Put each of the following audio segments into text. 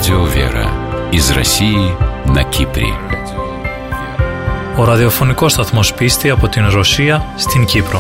Радио Вера из России на Κύπρη. Ο ραδιοφωνικός σταθμός Πίστη από την Ρωσία στην Κύπρο.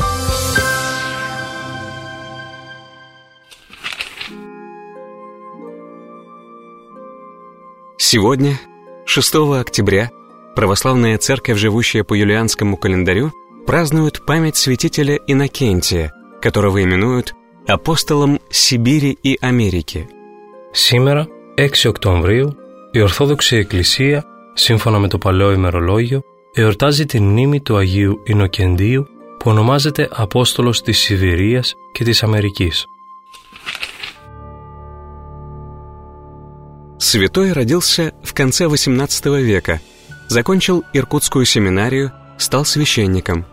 Сегодня, 6 октября, православная церковь, живущая по юлианскому календарю, празднует память святителя Иннокентия, которого именуют апостолом Σιβήρη и Αμερики. Σήμερα, 6 Οκτωβρίου, η Ορθόδοξη Εκκλησία, σύμφωνα με το Παλαιό ημερολόγιο, εορτάζει την μνήμη του Αγίου Ιννοκεντίου, που ονομάζεται Απόστολος της Σιβηρίας και της Αμερικής. Святой родился в конце XVIII века, закончил Иркутскую семинарию, стал священником.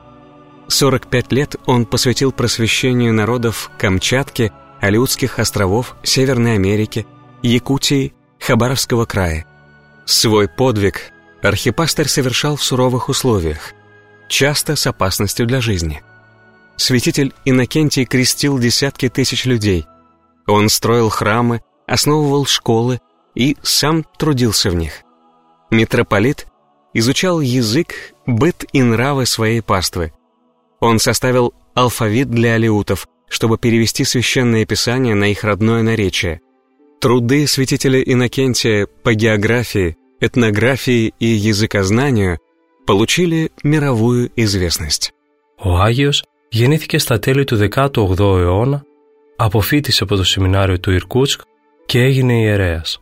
45 лет он посвятил просвещению народов Камчатки, Алеутских островов, Северной Америки, Якутии, Хабаровского края. Свой подвиг архипастырь совершал в суровых условиях, часто с опасностью для жизни. Святитель Иннокентий крестил десятки тысяч людей. Он строил храмы, основывал школы и сам трудился в них. Митрополит изучал язык, быт и нравы своей паствы. Он составил алфавит для алеутов, чтобы перевести священные писания на их родное наречие. Труды святителя Иннокентия по географии, этнографии и языкознанию получили μировую известность. Ο Άγιος γεννήθηκε στα τέλη του 18ου αιώνα, αποφοίτησε από το σεμινάριο του Ιρκούτσκ και έγινε ιερέας.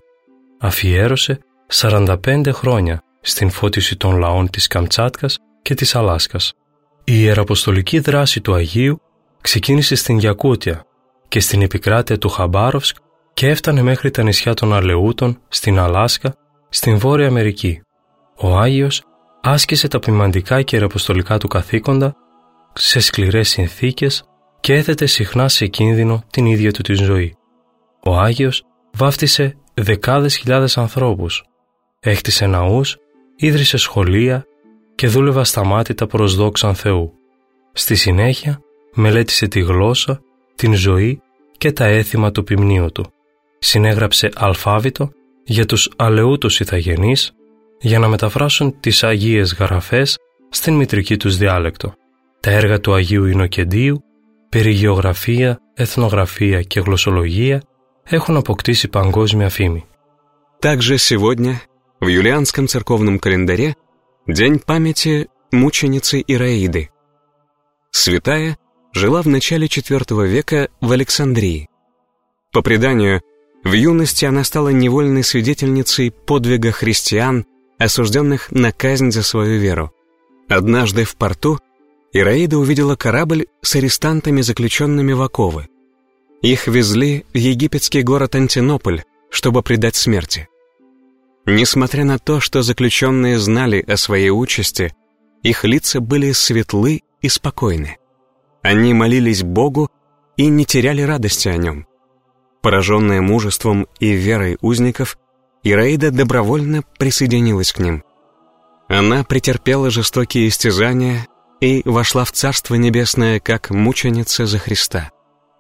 Αφιέρωσε 45 χρόνια στην φώτιση των λαών της Καμτσάτκας και της Αλάσκας. Η ιεραποστολική δράση του Αγίου ξεκίνησε στην Γιακούτια και στην επικράτεια του Χαμπάροφσκ και έφτανε μέχρι τα νησιά των Αλεούτων, στην Αλάσκα, στην Βόρεια Αμερική. Ο Άγιος άσκησε τα ποιμαντικά και ιεραποστολικά του καθήκοντα σε σκληρές συνθήκες και έθετε συχνά σε κίνδυνο την ίδια του τη ζωή. Ο Άγιος βάφτισε δεκάδες χιλιάδες ανθρώπους, έχτισε ναούς, ίδρυσε σχολεία και δούλευε ασταμάτητα προς δόξαν Θεού. Στη συνέχεια μελέτησε τη γλώσσα, την ζωή και τα έθιμα του ποιμνίου του. Συνέγραψε αλφάβητο για τους Αλεούτους ηθαγενείς για να μεταφράσουν τις Αγίες Γραφές στην μητρική τους διάλεκτο. Τα έργα του Αγίου Ιννοκεντίου, περί γεωγραφία, εθνογραφία και γλωσσολογία, έχουν αποκτήσει παγκόσμια φήμη. Также сегодня, в юлианском церковном календаре, день памяти мученицы Ираиды. Святая жила в начале IV века в Александрии. По преданию, в юности она стала невольной свидетельницей подвига христиан, осужденных на казнь за свою веру. Однажды в порту Ираида увидела корабль с арестантами, заключенными в оковы. Их везли в египетский город Антинополь, чтобы предать смерти. Несмотря на то, что заключенные знали о своей участи, их лица были светлы и спокойны. Они молились Богу и не теряли радости о нем. Пораженная мужеством и верой узников, Ираида добровольно присоединилась к ним. Она претерпела жестокие истязания и вошла в Царство Небесное как мученица за Христа.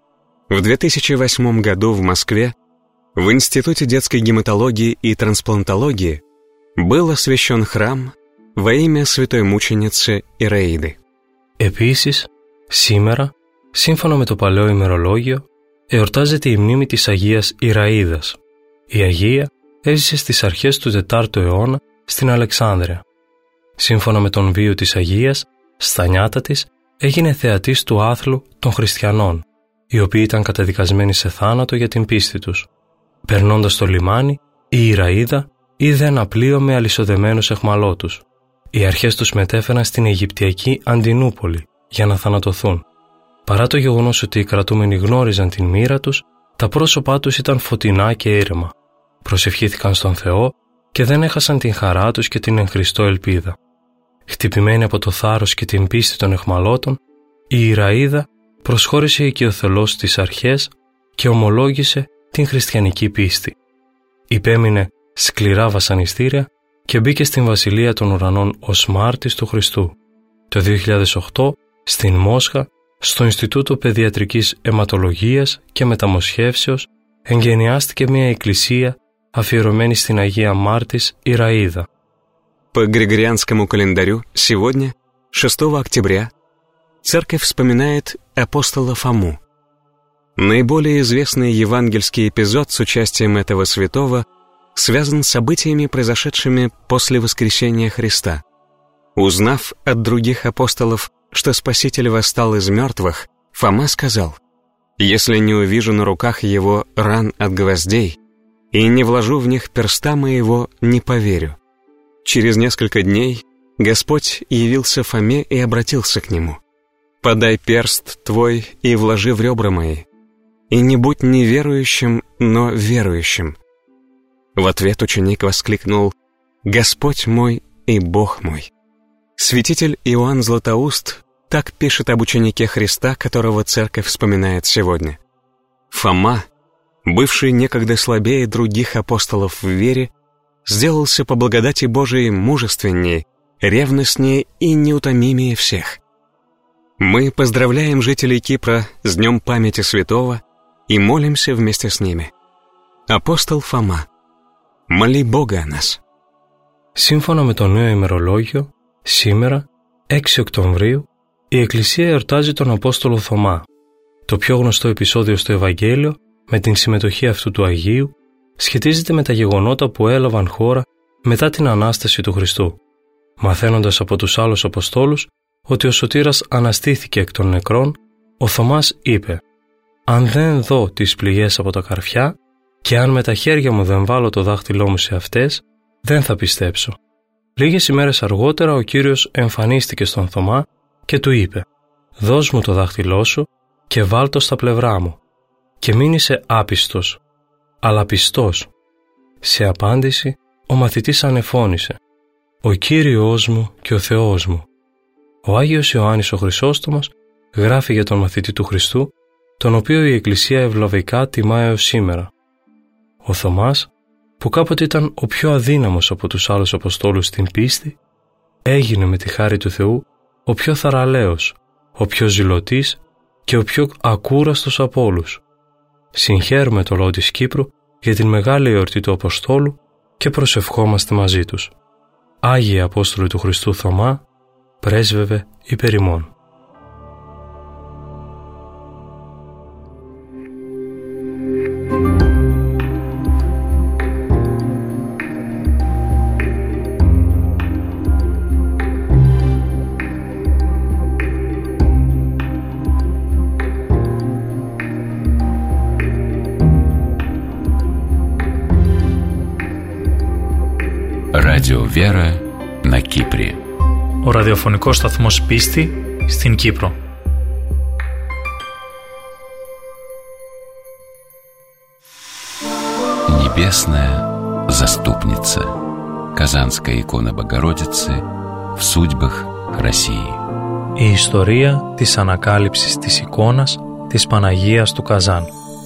В 2008 году в Москве в Институте детской гематологии и трансплантологии был освящен храм во имя святой мученицы Ираиды. Επίσης, σήμερα, σύμφωνα με το Παλαιό ημερολόγιο, εορτάζεται η μνήμη της Αγίας Ηραΐδας. Η Αγία έζησε στις αρχές του 4ου αιώνα στην Αλεξάνδρεια. Σύμφωνα με τον βίο της Αγίας, στα νιάτα της έγινε θεατής του άθλου των χριστιανών, οι οποίοι ήταν καταδικασμένοι σε θάνατο για την πίστη τους. Περνώντας το λιμάνι, η Ηραΐδα είδε ένα πλοίο με αλυσοδεμένους αιχμαλώτους. Οι αρχές τους μετέφεραν στην Αιγυπτιακή Αντινούπολη για να θανατωθούν. Παρά το γεγονός ότι οι κρατούμενοι γνώριζαν την μοίρα τους, τα πρόσωπά τους ήταν φωτεινά και ήρεμα. Προσευχήθηκαν στον Θεό και δεν έχασαν την χαρά τους και την εν Χριστώ ελπίδα. Χτυπημένη από το θάρρος και την πίστη των αιχμαλώτων, η Ηραΐδα προσχώρησε οικειοθελώς στις αρχές και ομολόγησε την χριστιανική πίστη. Υπέμεινε σκληρά βασανιστήρια και μπήκε στην Βασιλεία των Ουρανών ως μάρτης του Χριστού. Το 2008, στην Μόσχα, στο Ινστιτούτο Παιδιατρικής Αιματολογίας και Μεταμοσχεύσεως, εγγενιάστηκε μια εκκλησία αφιερωμένη στην Αγία Μάρτης Ираида. По Григорианскому календарю сегодня, 6 октября, Церковь вспоминает апостола Фому. Наиболее известный евангельский эпизод с участием этого святого связан с событиями, произошедшими после воскресения Христа. Узнав от других апостолов, что Спаситель восстал из мертвых, Фома сказал: «Если не увижу на руках его ран от гвоздей и не вложу в них перста моего, не поверю». Через несколько дней Господь явился Фоме и обратился к нему: «Подай перст твой и вложи в ребра мои, и не будь неверующим, но верующим». В ответ ученик воскликнул: «Господь мой и Бог мой». Святитель Иоанн Златоуст так пишет об ученике Христа, которого Церковь вспоминает сегодня. Фома, бывший некогда слабее других апостолов в вере, сделался по благодати Божией мужественнее, ревностнее и неутомимее всех. Мы поздравляем жителей Кипра с Днем памяти святого и молимся вместе с ними. Апостол Фома, моли Бога о нас. Σύμφωνα με το νέο ημερολόγιο, σήμερα, 6 Οκτωβρίου, η Εκκλησία εορτάζει τον Απόστολο Θωμά. Το πιο γνωστό επεισόδιο στο Ευαγγέλιο, με την συμμετοχή αυτού του Αγίου, σχετίζεται με τα γεγονότα που έλαβαν χώρα μετά την Ανάσταση του Χριστού. Μαθαίνοντας από τους άλλους Αποστόλους ότι ο Σωτήρας αναστήθηκε εκ των νεκρών, ο Θωμάς είπε: «Αν δεν δω τις πληγές από τα καρφιά και αν με τα χέρια μου δεν βάλω το δάχτυλό μου σε αυτές, δεν θα πιστέψω». Λίγες ημέρες αργότερα ο Κύριος εμφανίστηκε στον Θωμά και του είπε: «Δώσ' μου το δάχτυλό σου και βάλ' το στα πλευρά μου και μην είσαι άπιστος, αλλά πιστός». Σε απάντηση, ο μαθητής ανεφώνησε: «Ο Κύριος μου και ο Θεός μου». Ο Άγιος Ιωάννης ο Χρυσόστομος γράφει για τον μαθητή του Χριστού, τον οποίο η Εκκλησία ευλαβικά τιμά έως σήμερα. Ο Θωμάς, που κάποτε ήταν ο πιο αδύναμος από τους άλλους Αποστόλους στην πίστη, έγινε με τη χάρη του Θεού ο πιο θαραλέος, ο πιο ζηλωτής και ο πιο ακούραστος από όλους. Συγχαίρουμε το λαό της Κύπρου για την μεγάλη εορτή του Αποστόλου και προσευχόμαστε μαζί τους. Άγιε Απόστολοι του Χριστού Θωμά, πρέσβευε υπέρ ημών. Радио Вера на Кипре. Ο ραδιοφωνικός σταθμός Πίστη στην Κύπρο. Небесная заступница. Казанская икона Богородицы в судьбах России. Η ιστορία της ανακάλυψης της εικόνας της Παναγίας του Казан.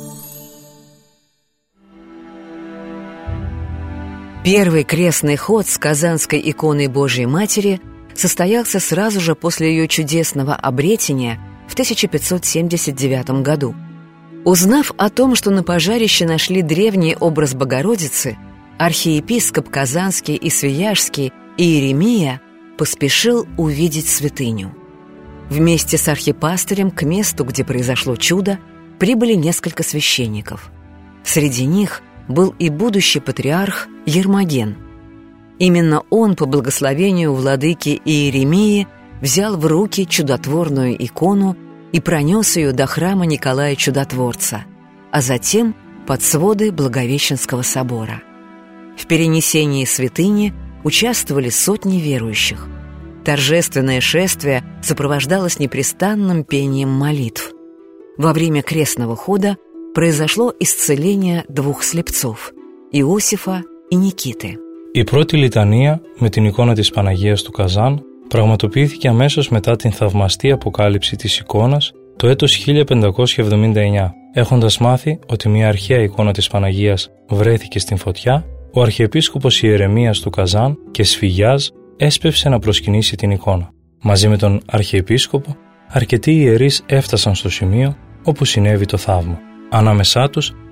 Первый крестный ход с Казанской иконой Божьей Матери состоялся сразу же после ее чудесного обретения в 1579 году. Узнав о том, что на пожарище нашли древний образ Богородицы, архиепископ Казанский и Свияжский Иеремия поспешил увидеть святыню. Вместе с архипастырем к месту, где произошло чудо, прибыли несколько священников. Среди них был и будущий патриарх Ермоген. Именно он, по благословению владыки Иеремии, взял в руки чудотворную икону и пронес ее до храма Николая Чудотворца, а затем под своды Благовещенского собора. В перенесении святыни участвовали сотни верующих. Торжественное шествие сопровождалось непрестанным пением молитв. Во время крестного хода произошло исцеление двух слепцов – Иосифа и Никиты. Η πρώτη λιτανία με την εικόνα της Παναγίας του Καζάν πραγματοποιήθηκε αμέσως μετά την θαυμαστή αποκάλυψη της εικόνας το έτος 1579. Έχοντας μάθει ότι μια αρχαία εικόνα της Παναγίας βρέθηκε στην φωτιά, ο Αρχιεπίσκοπος Ιερεμίας του Καζάν και Σφυγιάζ έσπευσε να προσκυνήσει την εικόνα. Μαζί με τον Αρχιεπίσκοπο, αρκετοί ιερείς έφτασαν στο σημείο όπου συνέβη το θαύμα. Ανάμεσά τους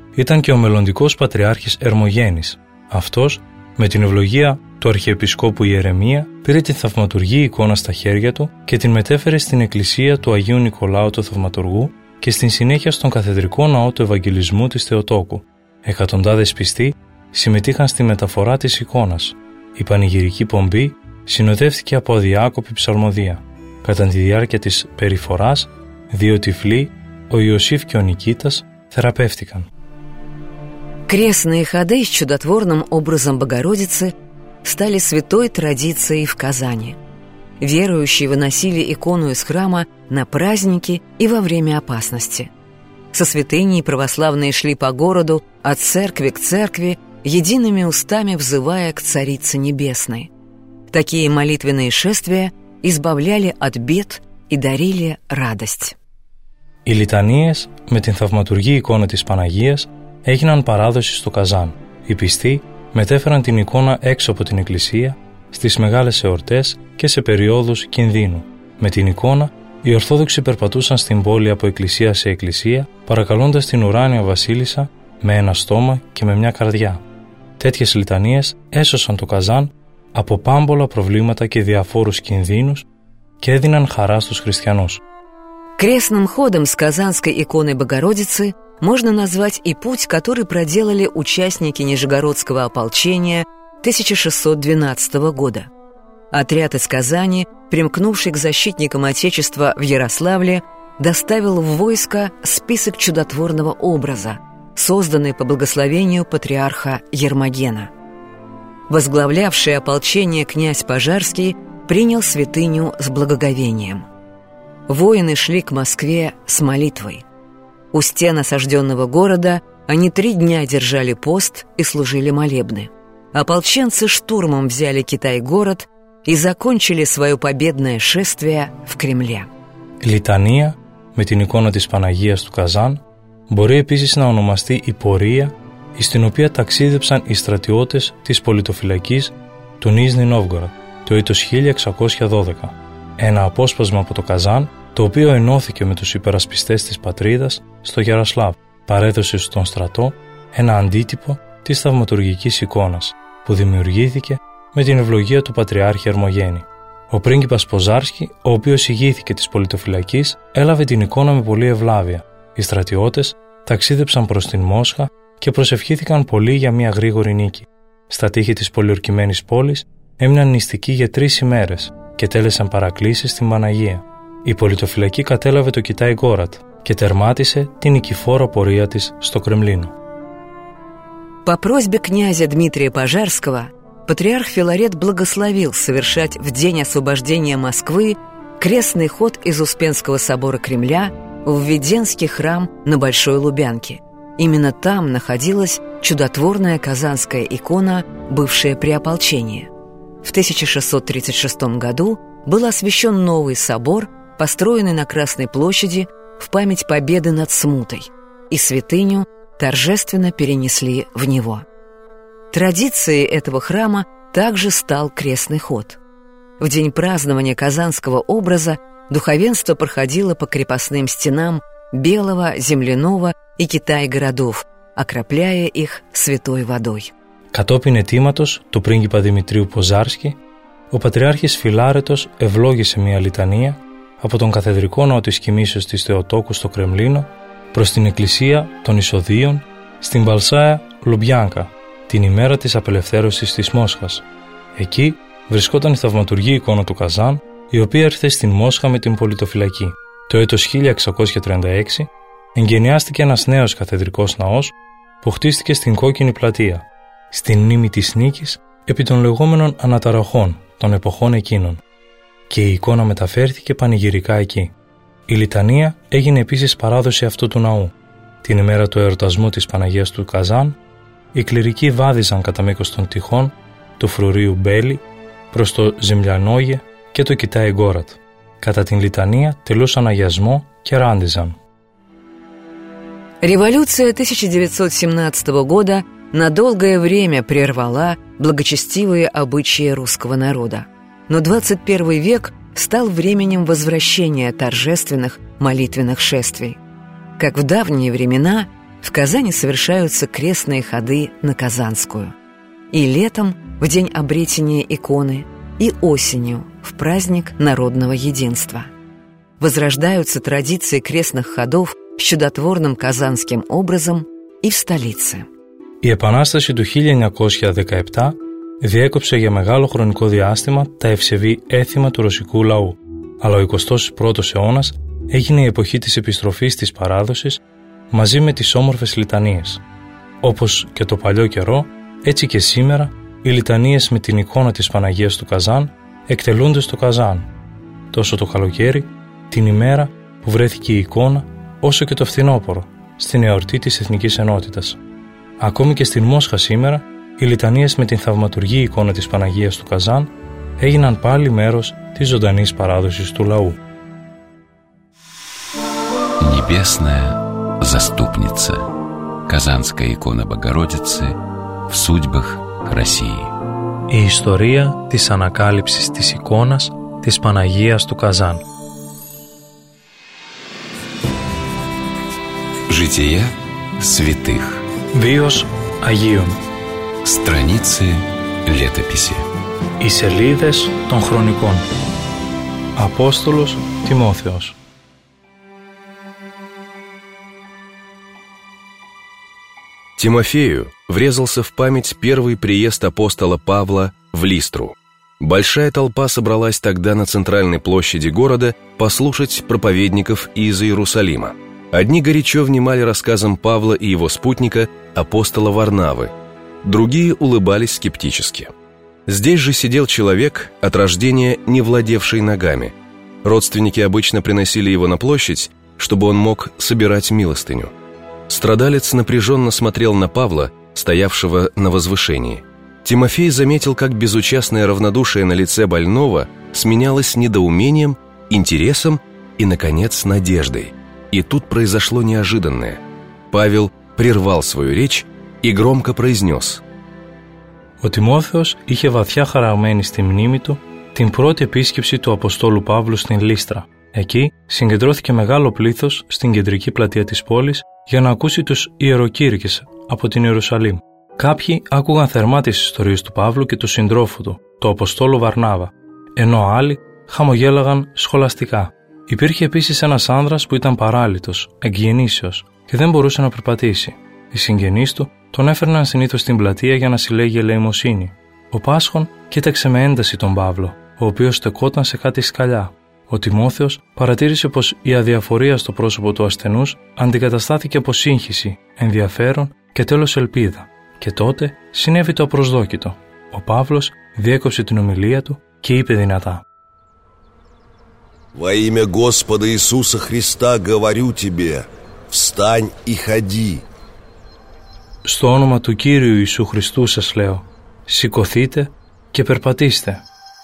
ήταν και ο μελλοντικός πατριάρχης Ερμογένης. Αυτός, με την ευλογία του Αρχιεπισκόπου Ιερεμία, πήρε την θαυματουργή εικόνα στα χέρια του και την μετέφερε στην εκκλησία του Αγίου Νικολάου του Θαυματουργού και στην συνέχεια στον καθεδρικό ναό του Ευαγγελισμού της Θεοτόκου. Εκατοντάδες πιστοί συμμετείχαν στη μεταφορά της εικόνας. Η πανηγυρική πομπή συνοδεύτηκε από αδιάκοπη ψαλμοδία. Κατά τη διάρκεια της περιφοράς, 2 τυφλοί, ο Ιωσήφ και ο Νικήτας, θεραπεύτηκαν. Крестные ходы с чудотворным образом Богородицы стали святой традицией в Казани. Верующие выносили икону из храма на праздники и во время опасности. Со святыней православные шли по городу от церкви к церкви, едиными устами взывая к Царице Небесной. Такие молитвенные шествия избавляли от бед и дарили радость. Οι λιτανίες με την θαυματουργή εικόνα της Παναγίας έγιναν παράδοση στο Καζάν. Οι πιστοί μετέφεραν την εικόνα έξω από την εκκλησία, στις μεγάλες εορτές και σε περιόδους κινδύνου. Με την εικόνα, οι Ορθόδοξοι περπατούσαν στην πόλη από εκκλησία σε εκκλησία, παρακαλώντας την ουράνια βασίλισσα με ένα στόμα και με μια карδιά. Τέτοιες λιτανίες έσωσαν το Καζάν από πάμπολα προβλήματα και διαφόρους κινδύνους και έδιναν χαρά στους χριστιανούς. Крестным ходом с Казанской иконой Богородицы можно назвать и путь, который проделали участники Нижегородского ополчения 1612 года. Отряд из Казани, примкнувший к защитникам Отечества в Ярославле, доставил в войско список чудотворного образа, созданный по благословению патриарха Ермогена. Возглавлявший ополчение князь Пожарский принял святыню с благоговением. Воины шли к Москве с молитвой. У стен осажденного города они 3 дня держали пост и служили молебны. Ополченцы штурмом взяли Китай-город и закончили свое победное шествие в Кремле. Λιτανία με την εικόνα της Παναγίας του Καζάν μπορεί επίσης να ονομαστεί η πορεία στην οποία ταξίδεψαν οι στρατιώτες της πολιτοφυλακής του Νίζνι Νόβγκοροντ το έτος 1612. Ένα απόσπασμα από το Καζάν, το οποίο ενώθηκε με τους υπερασπιστές της πατρίδας στο Γιαροσλάβ, παρέδωσε στον στρατό ένα αντίτυπο της θαυματουργικής εικόνας που δημιουργήθηκε με την ευλογία του Πατριάρχη Ερμογένη. Ο πρίγκιπας Ποζάρσκι, ο οποίος ηγήθηκε της πολιτοφυλακής, έλαβε την εικόνα με πολλή ευλάβεια. Οι στρατιώτες ταξίδεψαν προς την Μόσχα και προσευχήθηκαν πολύ για μια γρήγορη νίκη. Στα τείχη της πολιορκημένης πόλης έμειναν νηστικοί για 3 ημέρες και τέλεσαν παρακλήσεις στην Παναγία. Η πολιτοφυλακή κατέλαβε το Κιтай-Γκόροντ και τερμάτισε την νικηφόρα πορεία της στο Κρεμλίνο. По просьбе князя Дмитрия Пожарского патриарх Филарет благословил совершать в день освобождения Москвы крестный ход из Успенского собора Кремля в Введенский храм на Большой Лубянке. Именно там находилась чудотворная казанская икона, бывшая при ополчении. В 1636 году был освящен новый собор, построенный на Красной площади в память победы над смутой, и святыню торжественно перенесли в него. Традицией этого храма также стал крестный ход. В день празднования казанского образа духовенство проходило по крепостным стенам Белого, Земляного и Китай-городов, окропляя их святой водой. Κατόπιν αιτήματος του πρίγκιπα Δημητρίου Ποζάρσκι, ο Πατριάρχης Φιλάρετος ευλόγησε μια λιτανία από τον καθεδρικό ναό της Κοιμήσεως της Θεοτόκου στο Κρεμλίνο προς την εκκλησία των Ισοδίων στην Παλσάια Λουμπιάνκα, την ημέρα της απελευθέρωσης της Μόσχας. Εκεί βρισκόταν η θαυματουργή εικόνα του Καζάν, η οποία ήρθε στην Μόσχα με την πολιτοφυλακή. Το έτος 1636 εγκαινιάστηκε ένας νέος καθεδρικός ναός που χτίστηκε στην Κόκκινη Πλατεία, στην μνήμη της νίκης επί των λεγόμενων αναταραχών των εποχών εκείνων, και η εικόνα μεταφέρθηκε πανηγυρικά εκεί. Η λιτανία έγινε επίσης παράδοση αυτού του ναού. Την ημέρα του εορτασμού της Παναγίας του Καζάν, οι κληρικοί βάδιζαν κατά μήκος των τυχών του φρουρίου Μπέλη προς το Ζεμλιανόγε και το Κιтай-Γκόροντ. Κατά την λιτανία τελούσαν αγιασμό και ράντιζαν. Революция 1917 года на долгое время прервала благочестивые обычаи русского народа. Но 21 век стал временем возвращения торжественных молитвенных шествий. Как в давние времена, в Казани совершаются крестные ходы на Казанскую. И летом, в день обретения иконы, и осенью, в праздник народного единства. Возрождаются традиции крестных ходов с чудотворным казанским образом и в столице. Η Επανάσταση του 1917 διέκοψε για μεγάλο χρονικό διάστημα τα ευσεβή έθιμα του ρωσικού λαού, αλλά ο 21ος αιώνας έγινε η εποχή της επιστροφής της παράδοσης μαζί με τις όμορφες λιτανίες. Όπως και το παλιό καιρό, έτσι και σήμερα οι λιτανίες με την εικόνα της Παναγίας του Καζάν εκτελούνται στο Καζάν, τόσο το καλοκαίρι, την ημέρα που βρέθηκε η εικόνα, όσο και το φθινόπωρο, στην εορτή της Εθνικής Ενότητας. Ακόμη και στην Μόσχα σήμερα, οι λιτανίες με την θαυματουργή εικόνα της Παναγίας του Καζάν έγιναν πάλι μέρος της ζωντανής παράδοσης του λαού. Небесная заступница. Казанская икона Богородицы в судьбах России. Η ιστορία της ανακάλυψης της εικόνας της Παναγίας του Καζάν. Жития святых. Βίος Αγίων. Страницы летописи. Οι σελίδες των χρονικών. Απόστολος Τιμόθεος. Тимофею врезался в память первый приезд апостола Павла в Листру. Большая толпа собралась тогда на центральной площади города послушать проповедников из Иерусалима. Одни горячо внимали рассказам Павла и его спутника, апостола Варнавы, другие улыбались скептически. Здесь же сидел человек, от рождения не владевший ногами. Родственники обычно приносили его на площадь, чтобы он мог собирать милостыню. Страдалец напряженно смотрел на Павла, стоявшего на возвышении. Тимофей заметил, как безучастное равнодушие на лице больного сменялось недоумением, интересом и, наконец, надеждой. И тут произошло неожиданное. Павел прервал свою речь и громко произнес: Ο Τιμόθεος είχε βαθιά χαραγμένη στη μνήμη του την πρώτη επίσκεψη του Αποστόλου Παύλου στην Λίστρα. Εκεί συγκεντρώθηκε μεγάλο πλήθος στην κεντρική πλατεία της πόλης για να ακούσει τους ιεροκήρυκες από την Ιερουσαλήμ. Κάποιοι άκουγαν θερμά τις ιστορίες του Παύλου και του συντρόφου του, του Αποστόλου Βαρνάβα, ενώ άλλοι χαμογέλαγαν σχολαστικά. Υπήρχε επίσης ένας άνδρας που ήταν παράλυτος, εκγενήσεως και δεν μπορούσε να περπατήσει. Οι συγγενείς του τον έφερναν συνήθως στην πλατεία για να συλλέγει ελεημοσύνη. Ο Πάσχων κοίταξε με ένταση τον Παύλο, ο οποίος στεκόταν σε κάτι σκαλιά. Ο Τιμόθεος παρατήρησε πως η αδιαφορία στο πρόσωπο του ασθενούς αντικαταστάθηκε από σύγχυση, ενδιαφέρον και τέλος ελπίδα. Και τότε συνέβη το απροσδόκητο. Ο Παύλος διέκοψε την ομιλία του και είπε δυνατά: «Во имя Господа Иисуса Христа говорю тебе, встань и ходи». Στο όνομα του Κύριου Ιησού Χριστού σας λέω, σηκωθείτε και περπατήστε.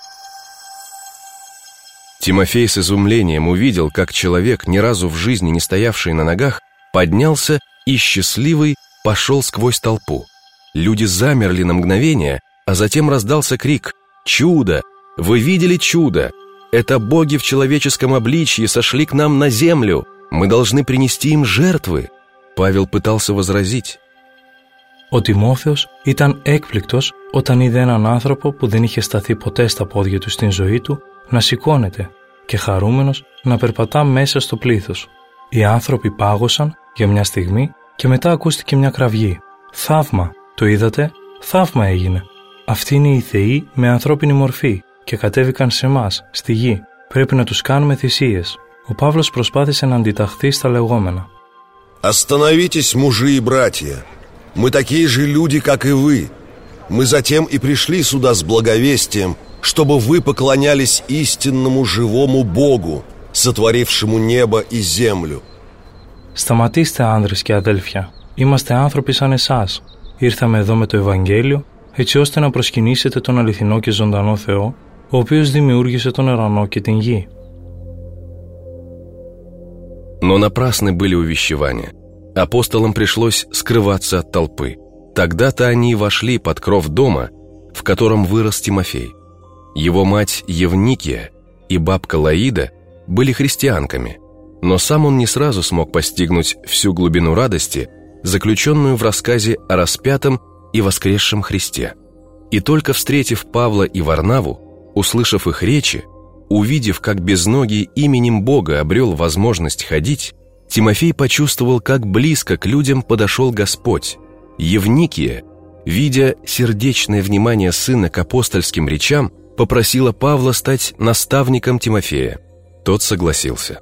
Тимофей с изумлением увидел, как человек, ни разу в жизни не стоявший на ногах, поднялся и, счастливый, пошел сквозь толпу. Люди замерли на мгновение, а затем раздался крик: «Чудо! Вы видели чудо! Это боги в человеческом обличье сошли к нам на землю! Мы должны принести им жертвы!» Павел пытался возразить. Ο Τιμόθεος ήταν έκπληκτος όταν είδε έναν άνθρωπο που δεν είχε σταθεί ποτέ στα πόδια του στην ζωή του να σηκώνεται και χαρούμενος να περπατά μέσα στο πλήθος. Οι άνθρωποι πάγωσαν για μια στιγμή και μετά ακούστηκε μια κραυγή. «Θαύμα! Το είδατε? Θαύμα έγινε! Αυτοί είναι οι θεοί με ανθρώπινη μορφή και κατέβηκαν σε εμάς, στη γη. Πρέπει να τους κάνουμε θυσίες». Ο Παύλος προσπάθησε να αντιταχθεί στα λεγόμενα. «Остановитесь, мужи и братья! Мы такие же люди, как и вы. Мы затем и пришли сюда с благовестием, чтобы вы поклонялись истинному живому Богу, сотворившему небо и землю». Σταματήστε, άνδρες και αδέλφια. Είμαστε άνθρωποι σαν εσάς. Ήρθαμε εδώ με το Ευαγγέλιο, έτσι ώστε να προσκυνήσετε τον αληθινό και ζωντανό Θεό, ο οποίος δημιούργησε τον ουρανό και την γη. Но напрасны были увещевания. Апостолам пришлось скрываться от толпы. Тогда-то они и вошли под кров дома, в котором вырос Тимофей. Его мать Евникия и бабка Лаида были христианками, но сам он не сразу смог постигнуть всю глубину радости, заключенную в рассказе о распятом и воскресшем Христе. И только встретив Павла и Варнаву, услышав их речи, увидев, как безногий именем Бога обрел возможность ходить, Тимофей почувствовал, как близко к людям подошел Господь. Евникия, видя сердечное внимание сына к апостольским речам, попросила Павла стать наставником Тимофея. Τот согласился.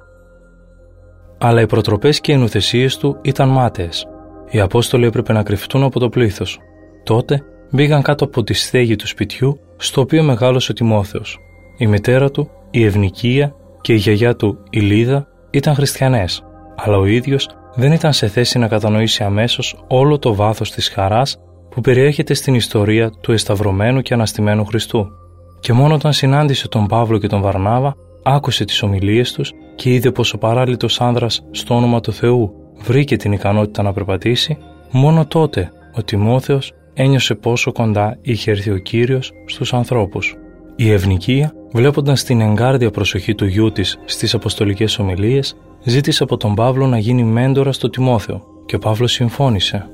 Αλλά οι προτροπές και οι νουθεσίες του ήταν μάταιες. Οι Απόστολοι έπρεπε να κρυφτούν από το πλήθος. Τότε μπήκαν κάτω από τη στέγη του σπιτιού, στο οποίο μεγάλωσε ο Τιμόθεος. Η μητέρα του, η Ευνικία και η γιαγιά του, η Λίδα, ήταν χριστιανές, αλλά ο ίδιος δεν ήταν σε θέση να κατανοήσει αμέσως όλο το βάθος της χαράς που περιέχεται στην ιστορία του εσταυρωμένου και αναστημένου Χριστού. Και μόνο όταν συνάντησε τον Παύλο και τον Βαρνάβα, άκουσε τις ομιλίες τους και είδε πως ο παράλυτος άνδρας στο όνομα του Θεού βρήκε την ικανότητα να περπατήσει, μόνο τότε ο Τιμόθεος ένιωσε πόσο κοντά είχε έρθει ο Κύριος στους ανθρώπους. Η Ευνικία, βλέποντας την εγκάρδια προσοχή του γιού της στις αποστολικές ομιλίες, ζήτησε από τον Παύλο να γίνει μέντορα στο Τιμόθεο και ο Παύλος συμφώνησε.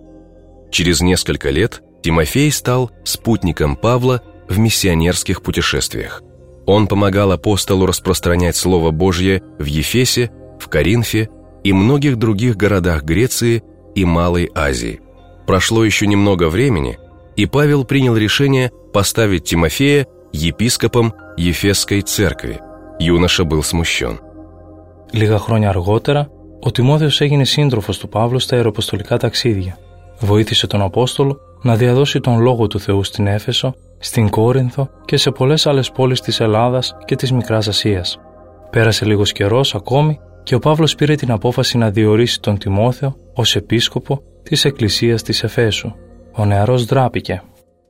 Через несколько лет Тимофей стал спутником Павла в миссионерских путешествиях. Он помогал апостолу распространять Слово Божье в Ефесе, в Коринфе и многих других городах Греции и Малой Азии. Прошло еще немного времени, и Павел принял решение поставить Тимофея епископом Ефесской церкви. Юноша был смущен. Λίγα χρόνια αργότερα, ο Τιμόθεος έγινε σύντροφος του Παύλου στα ιεροαποστολικά ταξίδια. Βοήθησε τον Απόστολο να διαδώσει τον Λόγο του Θεού στην Έφεσο, στην Κόρινθο και σε πολλές άλλες πόλεις της Ελλάδας και της Μικράς Ασίας. Πέρασε λίγος καιρός ακόμη και ο Παύλος πήρε την απόφαση να διορίσει τον Τιμόθεο ως επίσκοπο της Εκκλησίας της Εφέσου. Ο νεαρός ντράπηκε.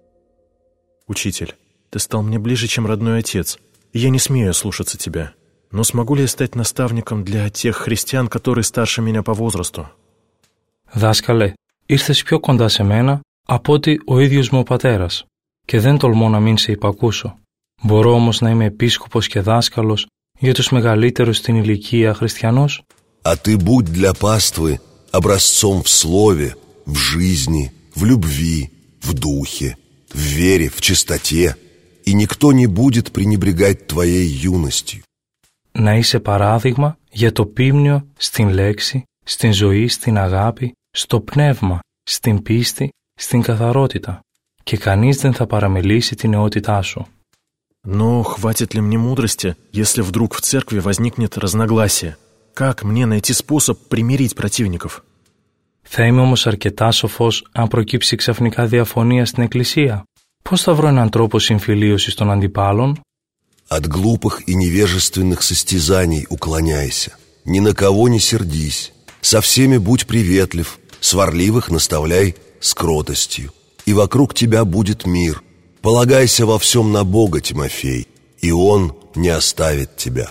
«Учитель, ты стал мне ближе, чем родной отец, и я не смею слушаться тебя. Но смогу ли я стать наставником для тех христиан, которые старше меня по возрасту?» «Δάσκαλε, ήρθες πιο κοντά σε μένα από ότι ο ίδιος μου ο πατέρας και δεν τολμώ να μην σε υπακούσω. Μπορώ όμως να είμαι επίσκοπος και δάσκαλος για τους μεγαλύτερους στην ηλικία χριστιανούς?» «А ты будь для паствы образцом в слове, в жизни, в любви, в духе, в вере, в чистоте, и никто не будет пренебрегать твоей юностью». Να είσαι παράδειγμα για το πίμνιο στην λέξη, στην ζωή, στην αγάπη, στο πνεύμα, στην πίστη, στην καθαρότητα και κανείς δεν θα παραμελήσει την νεότητά σου. «Но хватит ли мне мудрости, если вдруг в церкви возникнет разногласие? Как мне найти способ примирить противников?» Θα είμαι όμως αρκετά σοφός αν προκύψει ξαφνικά διαφωνία στην Εκκλησία. Πώς θα βρω έναν τρόπο συμφιλίωσης των αντιπάλων? «От глупых и невежественных состязаний уклоняйся, ни на кого не сердись, со всеми будь приветлив, сварливых наставляй с кротостью, и вокруг тебя будет мир. Полагайся во всем на Бога, Тимофей, и Он не оставит тебя».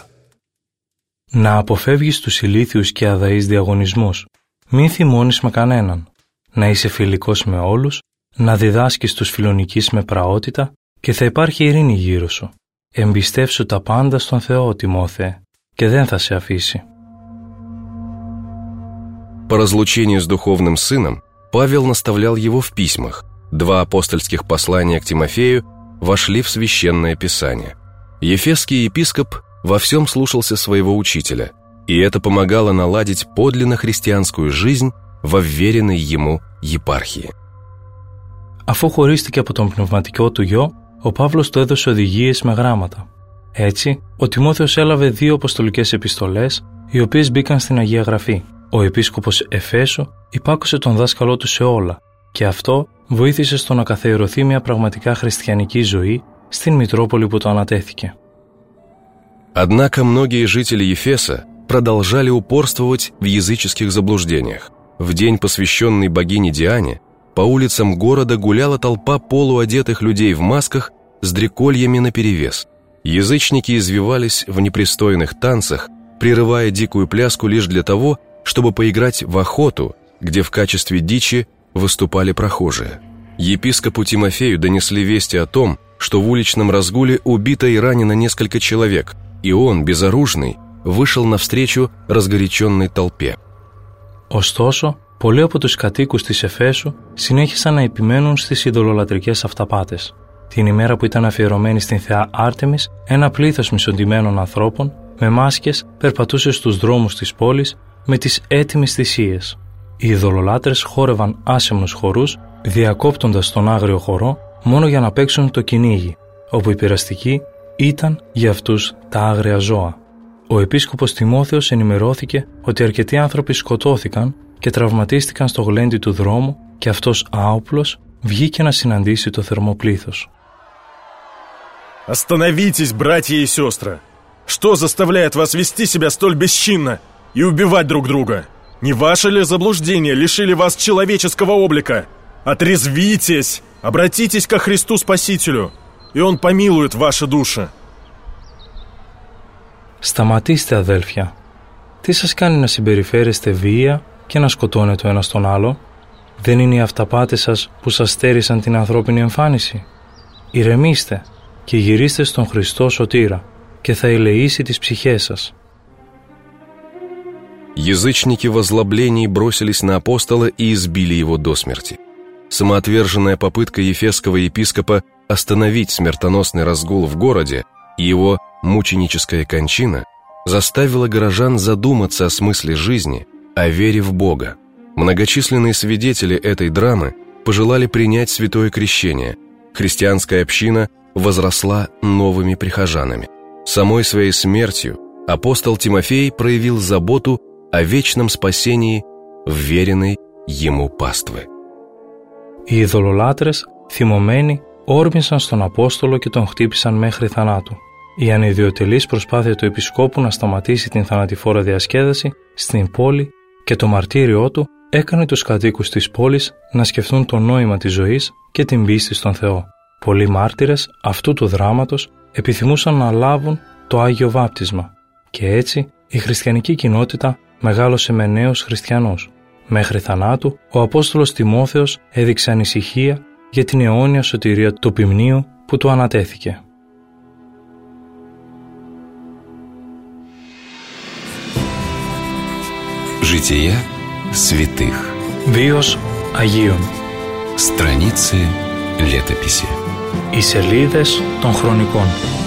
Να αποφεύγεις τους ηλίθιους και αδαείς διαγωνισμούς. Μην θυμώνεις με κανέναν. Να είσαι φιλικός με όλους, να διδάσκεις τους φιλονικείς με πραότητα και θα υπάρχει ειρήνη γύρω σου. Εμπιστεύσου τα πάντα στον Θεό, Τιμόθεε, και δεν θα σε αφήσει. По разлучению с духовным сыном Павел наставлял его в письмах. 2 апостольских послания к Тимофею вошли в Священное Писание. Ефесский епископ во всем слушался своего учителя, и это помогало наладить подлинно христианскую жизнь во вверенной ему епархии. Αφού χωρίστηκε από τον πνευματικό του γιο, ο Παύλος του έδωσε οδηγίες με γράμματα. Έτσι, ο Τιμόθεος έλαβε 2 αποστολικές επιστολές, οι οποίες μπήκαν στην Αγία Γραφή. Ο επίσκοπος Εφέσου υπάκουσε τον δάσκαλό του σε όλα και αυτό βοήθησε στο να καθιερωθεί μια πραγματικά χριστιανική ζωή στην Μητρόπολη που το ανατέθηκε. Однако многие жители Ефеса продолжали упорствовать в языческих заблуждениях. В день, посвященный богине Диане, по улицам города гуляла толпа полуодетых людей в масках с дрекольями наперевес. Язычники извивались в непристойных танцах, прерывая дикую пляску лишь для того, чтобы поиграть в охоту, где в качестве дичи выступали прохожие. Епископу Тимофею донесли вести о том, что в уличном разгуле убито и ранено несколько человек, и он, безоружный, вышел навстречу разгоряченной толпе. Ωστόσο, πολλοί από τους κατοίκους της Εφέσου συνέχισαν να επιμένουν στις ειδωλολατρικές αυταπάτες. Την ημέρα που ήταν αφιερωμένη στην θεά Άρτεμις, ένα πλήθος μισοντυμένων ανθρώπων με μάσκες περπατούσε στους δρόμους της πόλης με τις έτοιμες θυσίες. Οι ειδωλολάτρες χόρευαν άσεμνους χορούς, διακόπτοντας τον άγριο χορό μόνο για να παίξουν το κυνήγι, όπου η πειραστική ήταν για αυτούς τα άγρια ζώα. Ο επίσκοπος Τιμόθεος ενημερώθηκε ότι αρκετοί άνθρωποι σκοτώθηκαν και τραυματίστηκαν στο γλέντι του δρόμου και αυτός άοπλος βγήκε να συναντήσει το θερμό πλήθος. «Остановитесь, братья и сестры! Что заставляет вас вести себя столь бесчинно и убивать друг друга? Не ваши ли заблуждения лишили вас человеческого облика? Отрезвитесь, обратитесь ко Христу Спасителю, и Он помилует ваши души». Σταματήστε, αδέλφια. Τι σας κάνει να συμπεριφέρεστε βία και να σκοτώνετε ο ένας τον άλλο? Δεν είναι οι αυταπάτες σας που σας στέρισαν την ανθρώπινη εμφάνιση? Ηρεμήστε και γυρίστε στον Χριστό Σωτήρα και θα ελεήσει τις ψυχές σας. Язычники в озлоблении бросились на апостола и избили его до смерти. Самоотверженная попытка ефесского епископа остановить смертоносный разгул в городе и его мученическая кончина заставила горожан задуматься о смысле жизни, о вере в Бога. Многочисленные свидетели этой драмы пожелали принять святое крещение. Христианская община возросла новыми прихожанами. Самой своей смертью апостол Тимофей проявил заботу о вечном спасении вверенной ему паствы. Οι ειδωλολάτρες, θυμωμένοι, όρμησαν στον Απόστολο και τον χτύπησαν μέχρι θανάτου. Η ανιδιοτελής προσπάθεια του Επισκόπου να σταματήσει την θανατηφόρα διασκέδαση στην πόλη και το μαρτύριό του έκανε τους κατοίκους της πόλης να σκεφτούν το νόημα της ζωής και την πίστη στον Θεό. Πολλοί μάρτυρες αυτού του δράματος επιθυμούσαν να λάβουν το Άγιο Βάπτισμα και έτσι η χριστιανική κοινότητα μεγάλωσε με νέους χριστιανούς. Μέχρι θανάτου, ο Απόστολος Τιμόθεος έδειξε ανησυχία για την αιώνια σωτηρία του ποιμνίου που του ανατέθηκε. Жития святых. Βίος Αγίων. Страницы летописи. Οι σελίδες των χρονικών.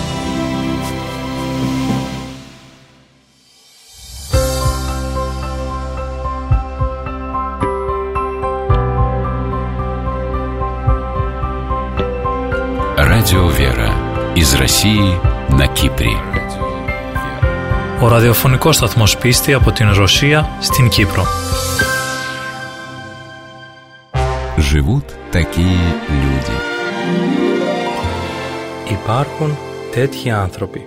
Радио «Вера» из России на Кипре. Ο ραδιοφωνικός σταθμός Πίστη από την Ρωσία στην Κύπρο. Живут такие люди. Υπάρχουν τέτοιοι άνθρωποι.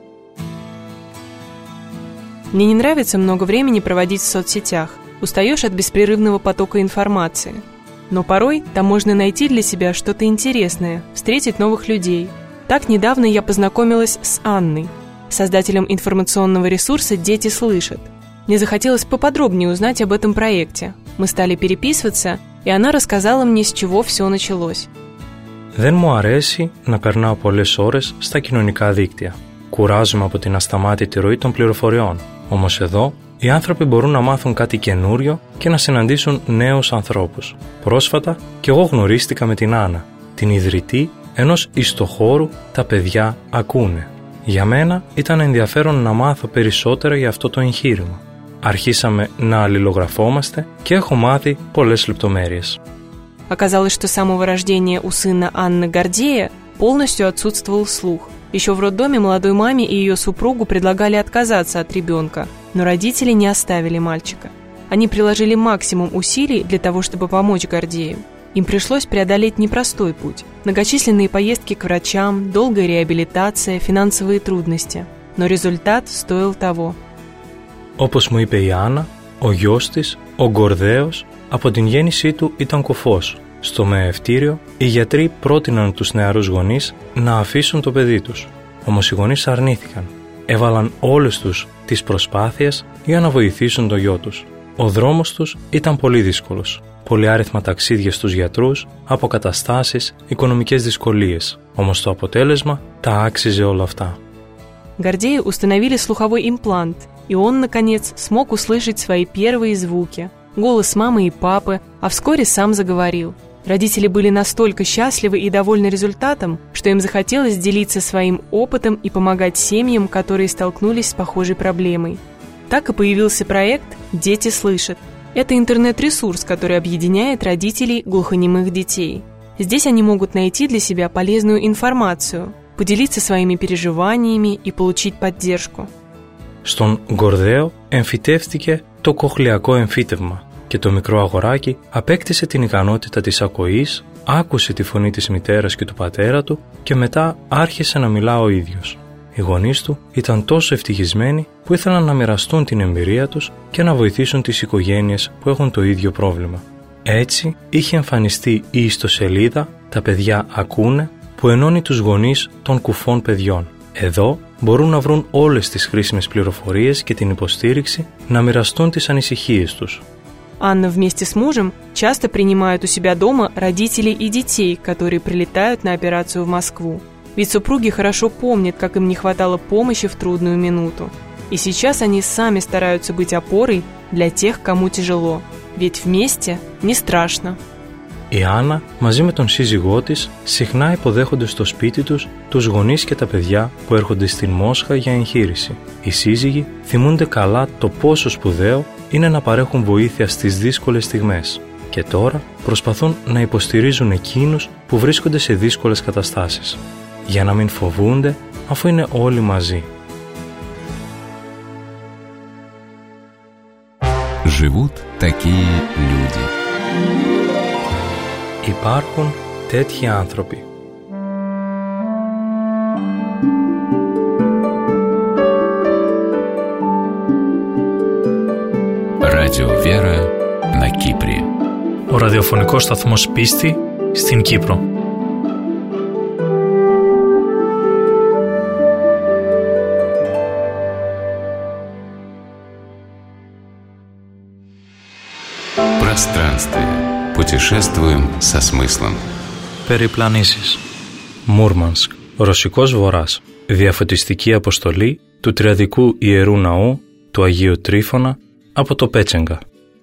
Мне не нравится много времени проводить в соцсетях. Устаешь от беспрерывного потока информации. Но порой там можно найти для себя что-то интересное, встретить новых людей. Так недавно я познакомилась с Анной, создателем информационного ресурса «Дети слышат». Мне захотелось поподробнее узнать об этом проекте. Мы стали переписываться, и она рассказала мне, с чего все началось. Δεν μου αρέσει να περνάω πολλές ώρες στα κοινωνικά δίκτυα. Κουράζομαι από την ασταμάτητη ροή των πληροφοριών. Όμως εδώ, οι άνθρωποι μπορούν να μάθουν κάτι καινούριο και να συναντήσουν νέους ανθρώπους. Πρόσφατα, κι εγώ γνωρίστηκα με την Άννα, την ιδρυτή ενός ιστοχώρου «Τα παιδιά ακούνε». Για μένα ήταν ενδιαφέρον να μάθω περισσότερα για αυτό το εγχείρημα. Αρχίσαμε να αλληλογραφόμαστε και έχω μάθει πολλές λεπτομέρειες. Оказалось, что с самого рождения у сына Анны Гордея полностью отсутствовал слух. Еще в роддоме молодой маме и ее супругу предлагали отказаться от ребенка, но родители не оставили мальчика. Они приложили максимум усилий для того, чтобы помочь Гордею. Им пришлось преодолеть непростой путь. Многочисленные поездки к врачам, долгая реабилитация, финансовые трудности. Но результат стоил того. Όπως μου είπε η Άννα, ο γιος της, ο Γκορδαίος, από την γέννησή του ήταν κουφός. Στο μεευτήριο, οι γιατροί πρότειναν τους νεαρούς γονείς να αφήσουν το παιδί τους. Όμως οι γονείς αρνήθηκαν. Έβαλαν όλες τους τις προσπάθειες για να βοηθήσουν το γιο τους. Ο δρόμος τους ήταν πολύ δύσκολος. Πολυάριθμα ταξίδια στους γιατρούς, αποκαταστάσεις, οικονομικές δυσκολίες. Όμως το αποτέλεσμα τα άξιζε όλα αυτά. Гордею установили слуховой имплант, и он, наконец, смог услышать свои первые звуки. голос мамы и папы, а вскоре сам заговорил. Родители были настолько счастливы и довольны результатом, что им захотелось делиться своим опытом и помогать семьям, которые столкнулись с похожей проблемой. Так и появился проект «Дети слышат». Это интернет-ресурс, который объединяет родителей глухонемых детей. Здесь они могут найти для себя полезную информацию, поделиться своими переживаниями и получить поддержку. Στον Γκορδαίο εμφυτεύτηκε το κοχλεακό εμφύτευμα και το μικρό αγοράκι απέκτησε την ικανότητα της ακοής, άκουσε τη φωνή της μητέρας και του πατέρα του και μετά άρχισε να μιλά ο ίδιος. Οι γονείς του ήταν τόσο ευτυχισμένοι που ήθελαν να μοιραστούν την εμπειρία τους και να βοηθήσουν τις οικογένειες που έχουν το ίδιο πρόβλημα. Έτσι είχε εμφανιστεί η ιστοσελίδα «Τα παιδιά ακούνε» που ενώνει τους γονείς των κουφών παιδιών. Εδώ μπορούν να βρουν όλες τις χρήσιμες πληροφορίες και την υποστήριξη να μοιραστούν τις ανησυχίες τους. Анна вместе с мужем часто принимают у себя дома родителей и детей, которые прилетают на операцию в Москву. Ведь супруги хорошо помнят, как им не хватало помощи в трудную минуту. И сейчас они сами стараются быть опорой для тех, кому тяжело. Ведь вместе не страшно. Η Άννα μαζί με τον σύζυγό της συχνά υποδέχονται στο σπίτι τους γονείς και τα παιδιά που έρχονται στην Μόσχα για εγχείρηση. Οι σύζυγοι θυμούνται καλά το πόσο σπουδαίο είναι να παρέχουν βοήθεια στις δύσκολες στιγμές και τώρα προσπαθούν να υποστηρίζουν εκείνους που βρίσκονται σε δύσκολες καταστάσεις για να μην φοβούνται αφού είναι όλοι μαζί. Живут такие люди. Υπάρχουν τέτοιοι άνθρωποι. Радио Вера на Кипре. Ο ραδιοφωνικός σταθμός Πίστη στην Κύπρο. Пространствие. Путешествуем со смыслом. Περιπλανήσεις. Μούρμανσκ, Ρωσικός Βορράς. Διαφωτιστική αποστολή του Τριαδικού Ιερού Ναού του Αγίου Τρίφωνα από το Πέτσεγκα.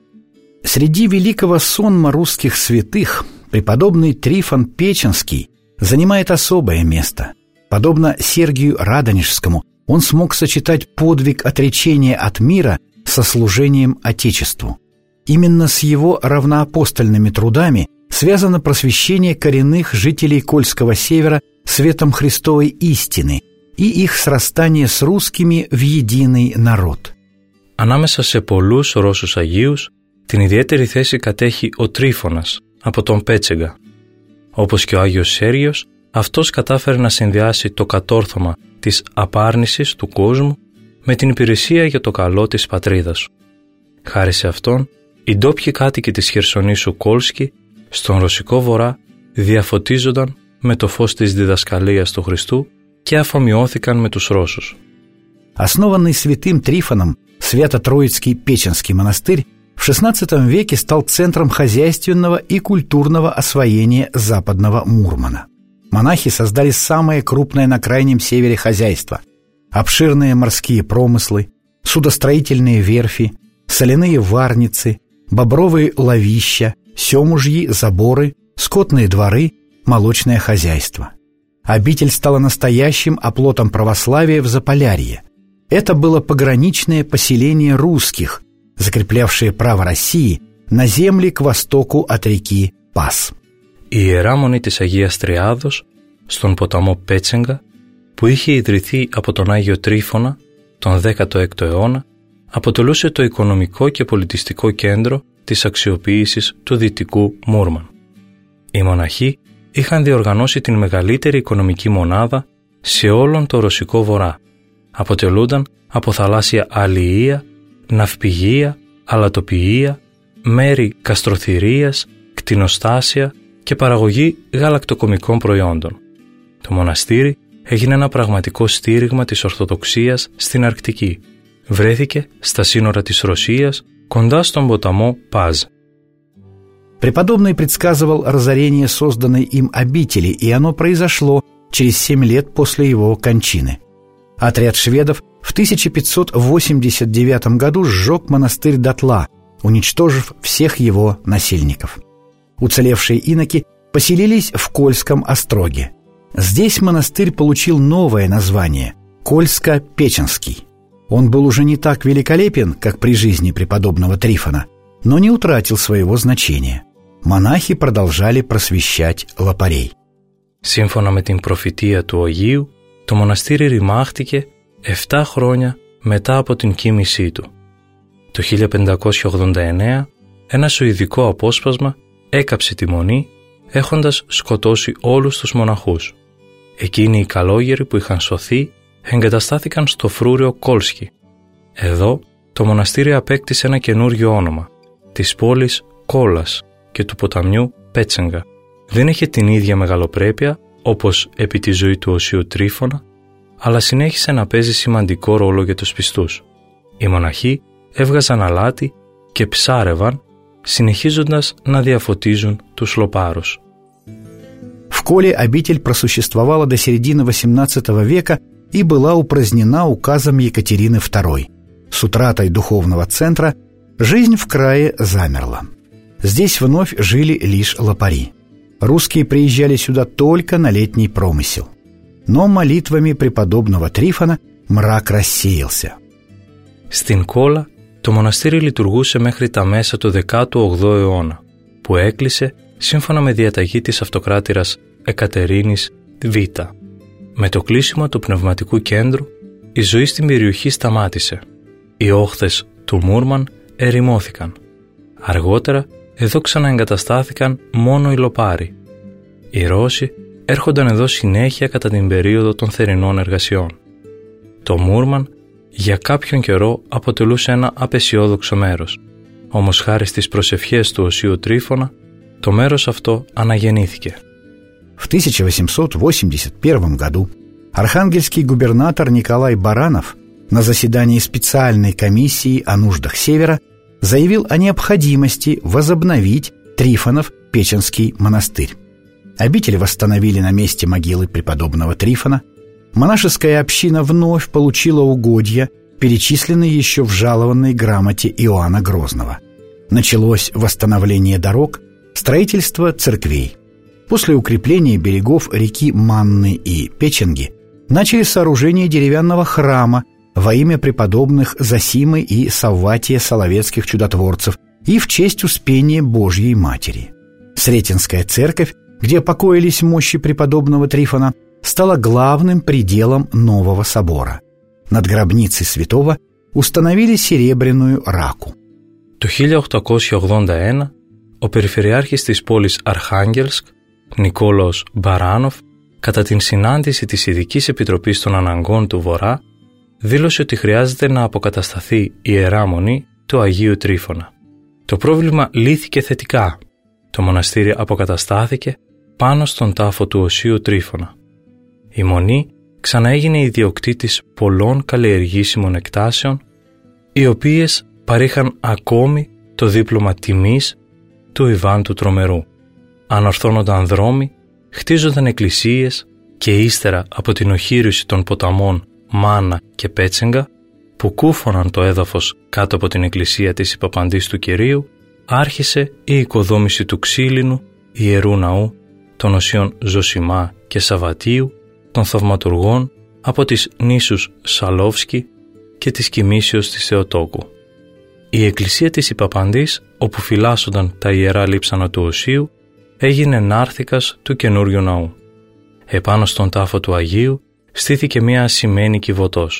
Среди великого сонма русских святых преподобный Трифон Печенский занимает особое место. Подобно Сергию Радонежскому, он смог сочетать подвиг отречения от мира со служением Отечеству. Именно с его равноапостольными трудами связано просвещение коренных жителей Кольского севера светом Христовой истины и их срастание с русскими в единый народ. Ανάμεσα σε πολλούς Ρώσους Αγίους, την ιδιαίτερη θέση κατέχει ο Τρίφωνας από τον Πέτσεγκα. Όπως και ο Άγιος Σέργιος, αυτός κατάφερε να συνδυάσει το κατόρθωμα της απάρνησης του κόσμου με την υπηρεσία για το καλό της πατρίδας. Χάρη σε αυτόν, οι ντόπιοι κάτοικοι της Χερσονήσου Κόλσκι στον Ρωσικό Βορρά διαφωτίζονταν με το φως της διδασκαλίας του Χριστού και αφομοιώθηκαν με τους Ρώσους. Основанный святым Трифоном Свято-Троицкий Печенский монастырь в XVI веке стал центром хозяйственного и культурного освоения западного Мурмана. Монахи создали самое крупное на крайнем севере хозяйство: обширные морские промыслы, судостроительные верфи, соляные варницы, бобровые ловища, семужьи заборы, скотные дворы, молочное хозяйство. Обитель стала настоящим оплотом православия в Заполярье. Это было пограничное поселение русских, закреплявшее право России на земли к востоку от реки Пас. Η Ιερά Μονή της Αγίας Τριάδος στον ποταμό Πέτσεγκα, που είχε ιδρυθεί από τον Άγιο Τρίφωνα τον 16ο αιώνα, αποτελούσε το οικονομικό και πολιτιστικό κέντρο της αξιοποίησης του δυτικού Μούρμαν. Οι μοναχοί είχαν διοργανώσει την μεγαλύτερη οικονομική μονάδα σε όλον το Ρωσικό Βορρά. Αποτελούνταν από θαλάσσια αλληλεία, ναυπηγεία, αλατοποιεία, μέρη καστροθυρίας, κτηνοστάσια και παραγωγή γαλακτοκομικών προϊόντων. Το μοναστήρι έγινε ένα πραγματικό στήριγμα της Ορθοδοξίας στην Αρκτική. Βρέθηκε στα σύνορα της Ρωσίας, κοντά στον ποταμό Πάζ. Преподобный предсказывал разорение созданной им обители, и оно произошло через 7 лет после его кончины. Отряд шведов в 1589 году сжег монастырь дотла, уничтожив всех его насельников. Уцелевшие иноки поселились в Кольском остроге. Здесь монастырь получил новое название – Кольско-Печенский. Он был уже не так великолепен, как при жизни преподобного Трифона, но не утратил своего значения. Монахи продолжали просвещать λαπαρей. Σύμφωνα με την προφητεία του Αγίου, το μοναστήρι ρημάχτηκε 7 χρόνια μετά από την κοίμησή του. Το 1589 ένα σουηδικό απόσπασμα έκαψε τη μονή έχοντας σκοτώσει όλους τους μοναχούς. Εκείνοι οι καλόγεροι που είχαν σωθεί εγκαταστάθηκαν στο φρούριο Κόλσκι. Εδώ το μοναστήρι απέκτησε ένα καινούριο όνομα, της πόλης Κόλας και του ποταμιού Πέτσεγκα. Δεν είχε την ίδια μεγαλοπρέπεια όπως επί τη ζωή του Οσίου Τρίφωνα, αλλά συνέχισε να παίζει σημαντικό ρόλο για τους πιστούς. Οι μοναχοί έβγαζαν αλάτι και ψάρευαν, συνεχίζοντας να διαφωτίζουν τους λοπάρους. В Коле обитель просуществовала до середины XVIII века и была упразднена указом Екатерины II. С утратой духовного центра жизнь в крае замерла. Здесь вновь жили лишь лопари. Русские приезжали сюда только на летний промысел. Но молитвами преподобного Трифона мрак рассеялся. Στην Κόλα το μοναστήρι λειτουργούσε μέχρι τα μέσα του 18ου αιώνα, που έκλεισε σύμφωνα με διαταγή της αυτοκράτηρας Εκατερίνης Β. Με το κλείσιμο του πνευματικού κέντρου, η ζωή στην περιοχή σταμάτησε. Οι όχθες του Μούρμαν ερημώθηκαν. Αργότερα, εδώ ξαναεγκαταστάθηκαν μόνο οι λοπάροι. Οι Ρώσοι έρχονταν εδώ συνέχεια κατά την περίοδο των θερινών εργασιών. Το Μούρμαν για κάποιον καιρό αποτελούσε ένα απεσιόδοξο μέρος. Όμως χάρη στις προσευχές του Οσίου Τρίφωνα, το μέρος αυτό αναγεννήθηκε. В 1881 году архангельский губернатор Николай Баранов на заседании специальной комиссии о нуждах Севера заявил о необходимости возобновить Трифонов Печенский монастырь. Обитель восстановили на месте могилы преподобного Трифона. Монашеская община вновь получила угодья, перечисленные еще в жалованной грамоте Иоанна Грозного. Началось восстановление дорог, строительство церквей. После укрепления берегов реки Манны и Печенги начали сооружение деревянного храма во имя преподобных Зосимы и Савватия Соловецких чудотворцев и в честь Успения Божьей Матери. Сретенская церковь, где покоились мощи преподобного Трифона, стала главным пределом нового собора. Над гробницей святого установили серебряную раку. Το 1881 ο περιφερειάρχης της πόλης Αρχάγγελσκ, Νικόλαος Μπαράνοφ, κατά την συνάντηση της Ειδικής Επιτροπής των Αναγκών του Βορρά, δήλωσε ότι χρειάζεται να αποκατασταθεί η Ιερά Μονή του Αγίου Τρίφωνα. Το πρόβλημα λύθηκε θετικά. Το μοναστήρι αποκαταστάθηκε πάνω στον τάφο του Οσίου Τρίφωνα. Η Μονή ξαναέγινε ιδιοκτήτης πολλών καλλιεργήσιμων εκτάσεων, οι οποίες παρήχαν ακόμη το δίπλωμα τιμής του Ιβάν του Τρομερού. Ανορθώνονταν δρόμοι, χτίζονταν εκκλησίες και ύστερα από την οχύρωση των ποταμών Μάνα και Πέτσεγκα, που κούφωναν το έδαφος κάτω από την εκκλησία της Υπαπαντής του Κυρίου, άρχισε η οικοδόμηση του ξύλινου Ιερού Ναού, των οσίων Ζωσιμά και Σαββατίου, των θαυματουργών από τις νήσους Σαλόφσκι και της Κοιμήσεως της Θεοτόκου. Η εκκλησία της Υπαπαντής, όπου φυλάσσονταν τα ιερά λείψανα του Οσίου, έγινε νάρθικας του καινούριου ναού. Επάνω στον τάφο του Αγίου στήθηκε μια ασημένη κιβωτός.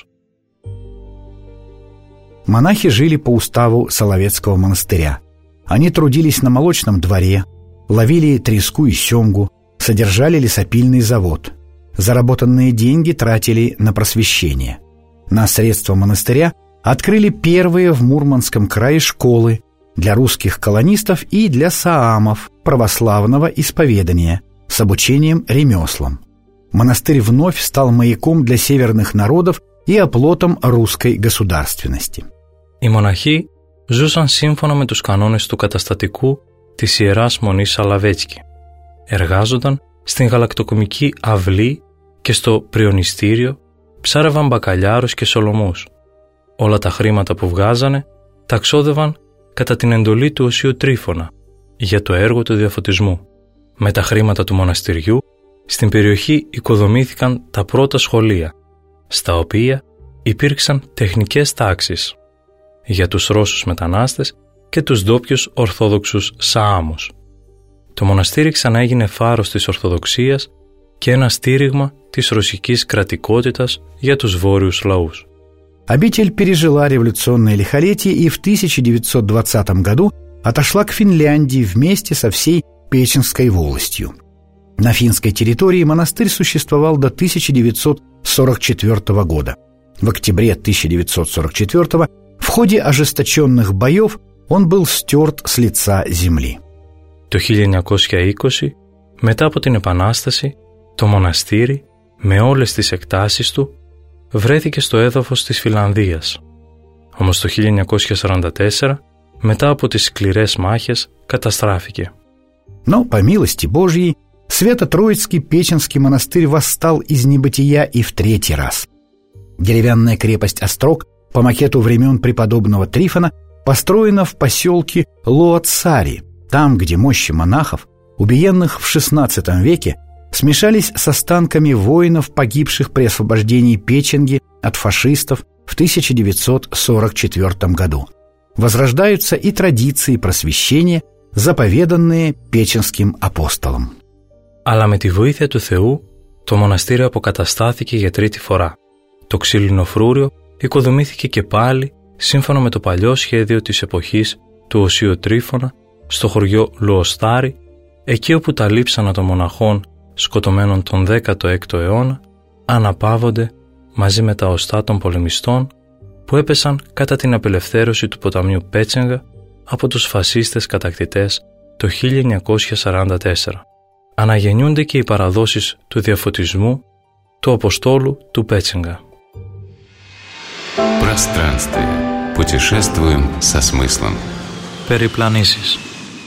Монахи жили по уставу Соловецкого монастыря. Они трудились на молочном дворе, ловили треску и семгу, содержали лесопильный завод. Заработанные деньги тратили на просвещение. На средства монастыря открыли первые в Мурманском крае школы для русских колонистов и для саамов православного исповедания с обучением ремеслам. Монастырь вновь стал маяком для северных народов и оплотом русской государственности. Οι μοναχοί ζούσαν σύμφωνα με τους κανόνες του καταστατικού της Ιεράς Μονής Σαλαβέτσκι. Εργάζονταν στην γαλακτοκομική αυλή και στο πριονιστήριο, ψάρευαν μπακαλιάρους και σολομούς. Όλα τα χρήματα που βγάζανε τα ξόδευαν κατά την εντολή του Οσίου Τρίφωνα για το έργο του διαφωτισμού. Με τα χρήματα του μοναστηριού, στην περιοχή οικοδομήθηκαν τα πρώτα σχολεία, στα οποία υπήρξαν τεχνικές τάξεις για τους Ρώσους μετανάστες και τους ντόπιους Ορθόδοξους Σαάμους. Το μοναστήρι ξανά έγινε φάρος της Ορθοδοξίας και ένα στήριγμα της ρωσικής κρατικότητας για τους βόρειους λαούς. Обитель пережила революционное лихолетие и в 1920 году отошла к Финляндии вместе со всей Печенской волостью. На финской территории монастырь существовал до 1944 года. В октябре 1944 в ходе ожесточенных боев он был стерт с лица земли. Το 1920, μετά από την Επανάσταση, το μοναστήρι, με όλες τις εκτάσεις του, βρέθηκε στο έδαφος της Φινλανδίας. Όμως το 1944, μετά από τις σκληρές μάχες, καταστράφηκε. Но, по милости Божьей, Свято-Троицкий Печенский монастырь восстал из небытия и в третий раз. Деревянная крепость Острог по макету времен преподобного Трифона построена в поселке Луацари, там, где мощи монахов, убиенных в XVI веке, смешались с останками воинов, погибших при освобождении Печенги от фашистов в 1944 году. Возрождаются и традиции просвещения, заповеданные Πеченским апостолом. Αλλά με τη βοήθεια του Θεού, το μοναστήριο αποκαταστάθηκε για τρίτη φορά. Το ξύλινο φρούριο οικοδομήθηκε και πάλι σύμφωνα με το παλιό σχέδιο της εποχής του Οσίου Τρίφωνα στο χωριό Λουοστάρι, εκεί όπου τα λείψανα των μοναχών σκοτωμένων τον 16ο αιώνα αναπαύονται μαζί με τα οστά των πολεμιστών που έπεσαν κατά την απελευθέρωση του ποταμιού Πέτσενγα από τους φασίστες κατακτητές το 1944. Αναγεννιούνται και οι παραδόσεις του διαφωτισμού του Αποστόλου του Πέτσενγα. Пространствие. Путешествуем со смыслом. Περιπλανήσεις.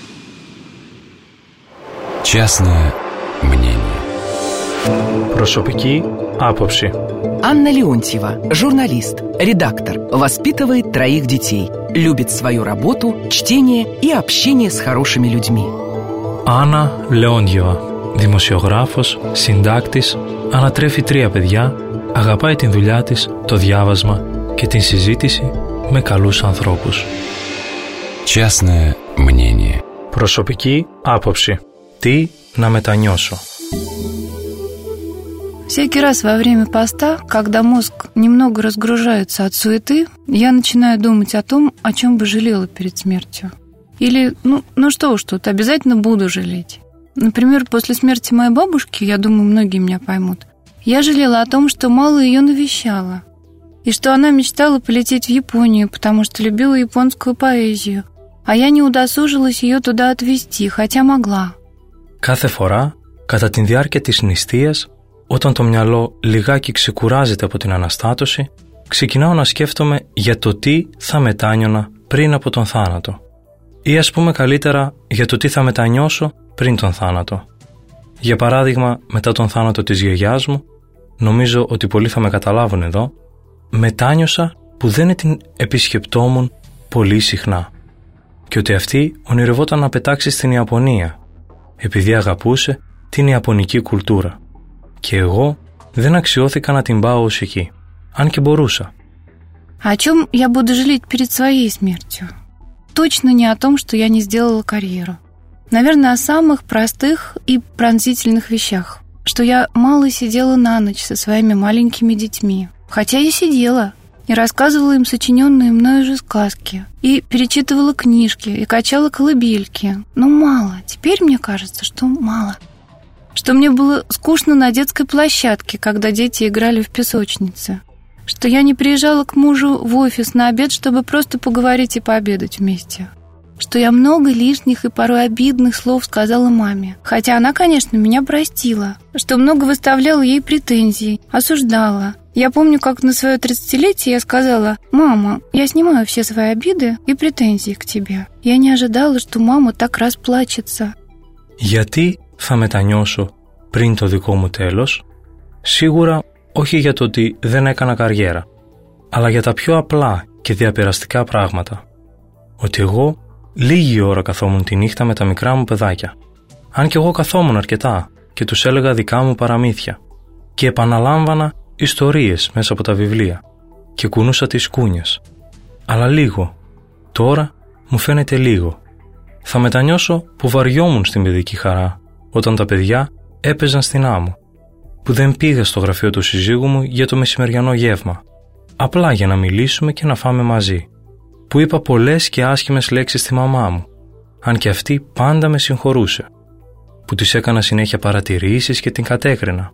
Частное мнение. Προσωπική άποψη. Анна Леонтьева, журналист, редактор, воспитывает 3 детей, любит свою работу, чтение и общение с хорошими людьми. Άννα Λεόντιεβα, δημοσιογράφος, συντάκτης, ανατρέφει 3 παιδιά, αγαπάει την δουλειά της, το διάβασμα και την συζήτηση με καλούς ανθρώπους. Частное мнение. Προσωπική άποψη. Τι να μετανιώσω. Всякий раз во время поста, когда мозг немного разгружается от суеты, я начинаю думать о том, о чем бы жалела перед смертью. Или, ну что уж тут, обязательно буду жалеть. Например, после смерти моей бабушки, я думаю, многие меня поймут, я жалела о том, что мало ее навещала, и что она мечтала полететь в Японию, потому что любила японскую поэзию, а я не удосужилась ее туда отвезти, хотя могла. Κάθε φορά, κατά τη διάρκεια της νηστείας, όταν το μυαλό λιγάκι ξεκουράζεται από την αναστάτωση, ξεκινάω να σκέφτομαι για το τι θα μετάνιωνα πριν από τον θάνατο. Ή ας πούμε καλύτερα για το τι θα μετανιώσω πριν τον θάνατο. Για παράδειγμα, μετά τον θάνατο της γιαγιάς μου, νομίζω ότι πολλοί θα με καταλάβουν εδώ, μετάνιωσα που δεν την επισκεπτόμουν πολύ συχνά και ότι αυτή ονειρευόταν να πετάξει στην Ιαπωνία επειδή αγαπούσε την Ιαπωνική κουλτούρα και εγώ δεν αξιώθηκα να την πάω ως εκεί, αν και μπορούσα. О чем я буду жалеть перед своей смертью? Точно не о том, что я не сделала карьеру. Наверное, о самых простых и пронзительных вещах. Что я мало сидела на ночь со своими маленькими детьми. Хотя я сидела и рассказывала им сочиненные мною же сказки. И перечитывала книжки, и качала колыбельки. Но мало. Теперь мне кажется, что мало. Что мне было скучно на детской площадке, когда дети играли в песочнице. Что я не приезжала к мужу в офис на обед, чтобы просто поговорить и пообедать вместе. Что я много лишних и порой обидных слов сказала маме. Хотя она, конечно, меня простила. Что много выставляла ей претензий, осуждала. Я помню, как на свое 30-летие я сказала: «Мама, я снимаю все свои обиды и претензии к тебе». Я не ожидала, что мама так расплачется. Γιατί θα μετανιώσω πριν το δικό μου τέλος? Σίγουρα όχι για το ότι δεν έκανα καριέρα, αλλά για τα πιο απλά και διαπεραστικά πράγματα. ότι εγώ λίγη ώρα καθόμουν τη νύχτα με τα μικρά μου παιδάκια. Αν και εγώ καθόμουν αρκετά και τους έλεγα δικά μου παραμύθια και επαναλάμβανα ιστορίες μέσα από τα βιβλία και κουνούσα τις κούνιες. Αλλά λίγο. Τώρα μου φαίνεται λίγο. Θα μετανιώσω που βαριόμουν στην παιδική χαρά όταν τα παιδιά έπαιζαν στην άμμο, που δεν πήγα στο γραφείο του συζύγου μου για το μεσημεριανό γεύμα, απλά για να μιλήσουμε και να φάμε μαζί, που είπα πολλές και άσχημες λέξεις στη μαμά μου, αν και αυτή πάντα με συγχωρούσε, που της έκανα συνέχεια παρατηρήσεις και την κατέκρινα.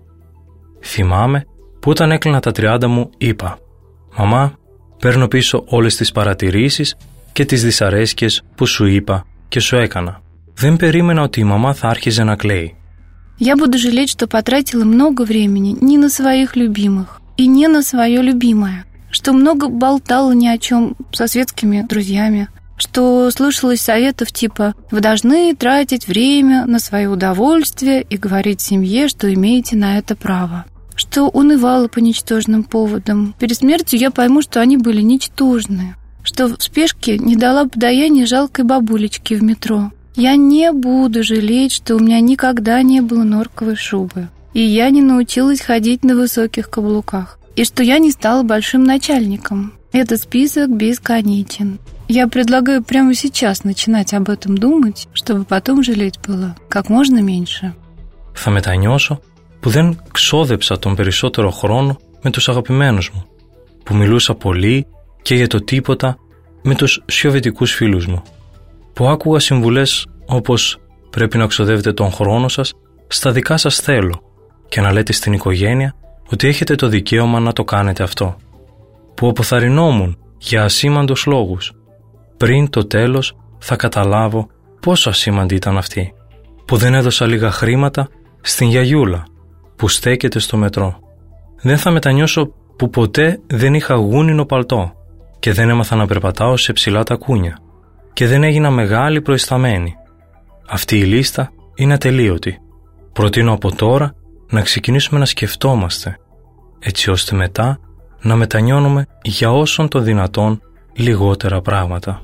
Θυμάμαι που όταν έκλεινα τα 30 μου είπα «Μαμά, παίρνω пίσω όλες τις παρατηρήσεις και τις δυσαρέσκειες που σου είπα και σου έκανα». Δεν περίμενα ότι η μαμά θα άρχιζε να κλαίει. Я буду жалеть, что потратила много времени не на своих любимых и не на свое любимое, что много болтала ни о чем со светскими друзьями, что слышалось советов типа «Вы должны тратить время на свое удовольствие и говорить семье, что имеете на это право», что унывала по ничтожным поводам. Перед смертью я пойму, что они были ничтожные, что в спешке не дала подаяния жалкой бабулечке в метро. Я не буду жалеть, что у меня никогда не было норковой шубы, и я не научилась ходить на высоких каблуках, и что я не стала большим начальником. Этот список бесконечен. Я предлагаю прямо сейчас начинать об этом думать, чтобы потом жалеть было как можно меньше. Θα μετανιώσω που δεν ξόδεψα τον περισσότερο χρόνο με τους αγαπημένους μου, που μιλούσα πολύ και για το τίποτα με τους σιωβετικούς φίλους μου, που άκουγα συμβουλές όπως «Πρέπει να ξοδεύετε τον χρόνο σας στα δικά σας θέλω και να λέτε στην οικογένεια ότι έχετε το δικαίωμα να το κάνετε αυτό», που αποθαρρυνόμουν για ασήμαντους λόγους. Πριν το τέλος θα καταλάβω πόσο ασήμαντη ήταν αυτή, που δεν έδωσα λίγα χρήματα στην γιαγιούλα που στέκεται στο μετρό. Δεν θα μετανιώσω που ποτέ δεν είχα γούνινο παλτό και δεν έμαθα να περπατάω σε ψηλά τακούνια και δεν έγινα μεγάλη προϊσταμένη. Αυτή η λίστα είναι ατελείωτη. Προτείνω από τώρα να ξεκινήσουμε να σκεφτόμαστε, έτσι ώστε μετά να μετανιώνουμε για όσον το δυνατόν λιγότερα πράγματα.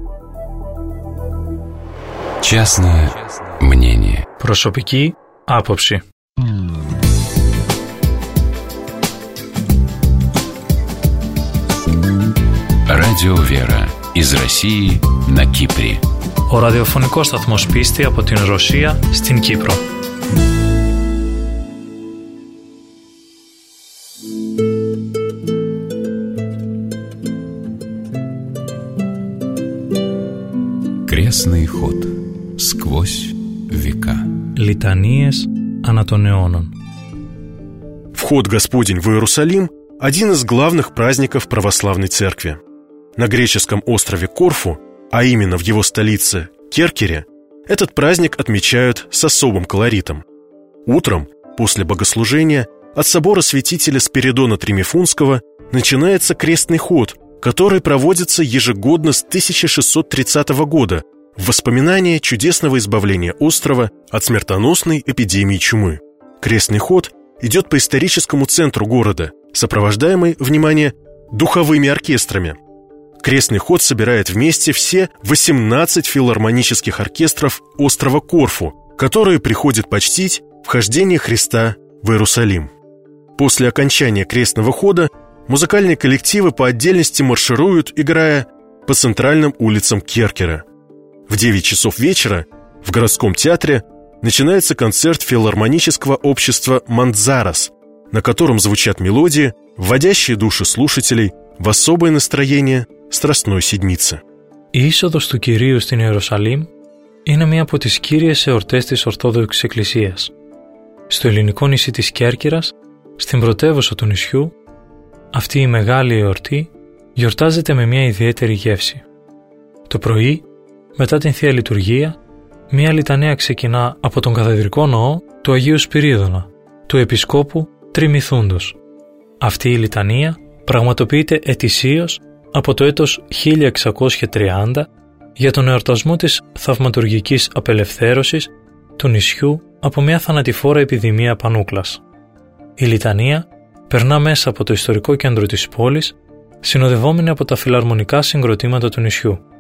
Частное мнение. Προσωπική άποψη. Радио «Вера» из России на Кипре. Ο ραδιοφωνικός σταθμός Πίστη από την Ρωσία στην Κύπρο. Крестный ход сквозь века. Λιτανίες ανά των αιώνων. Вход Господень в Иерусалим – один из главных праздников православной церкви. На греческом острове Корфу, а именно в его столице Керкере, этот праздник отмечают с особым колоритом. Утром, после богослужения, от собора святителя Спиридона Тримифунского начинается крестный ход, который проводится ежегодно с 1630 года в воспоминание чудесного избавления острова от смертоносной эпидемии чумы. Крестный ход идет по историческому центру города, сопровождаемый, внимание, духовыми оркестрами. Крестный ход собирает вместе все 18 филармонических оркестров острова Корфу, которые приходят почтить вхождение Христа в Иерусалим. После окончания крестного хода музыкальные коллективы по отдельности маршируют, играя по центральным улицам Керкера. В 9 часов вечера в городском театре начинается концерт филармонического общества «Мандзарас», на котором звучат мелодии, вводящие души слушателей в особое настроение Страстной Седмицы. Η είσοδος του Κυρίου στην Ιερουσαλήμ είναι μία από τις κύριες εορτές της Ορθόδοξης Εκκλησίας. Στο ελληνικό νησί της Κέρκυρας, στην πρωτεύουσα του νησιού, αυτή η μεγάλη εορτή γιορτάζεται με μία ιδιαίτερη γεύση. Το πρωί, μετά την Θεία Λειτουργία, μία λιτανία ξεκινά από τον καθεδρικό ναό του Αγίου Σπυρίδωνα, του Επισκόπου Τριμηθούντος. Αυτή η λιτανία πραγματοποιείται ετησίως από το έτος 1630 για τον εορτασμό της θαυματουργικής απελευθέρωσης του νησιού από μια θανατηφόρα επιδημία πανούκλας. Η λιτανία περνά μέσα από το ιστορικό κέντρο της πόλης, συνοδευόμενη από τα φιλαρμονικά συγκροτήματα του νησιού.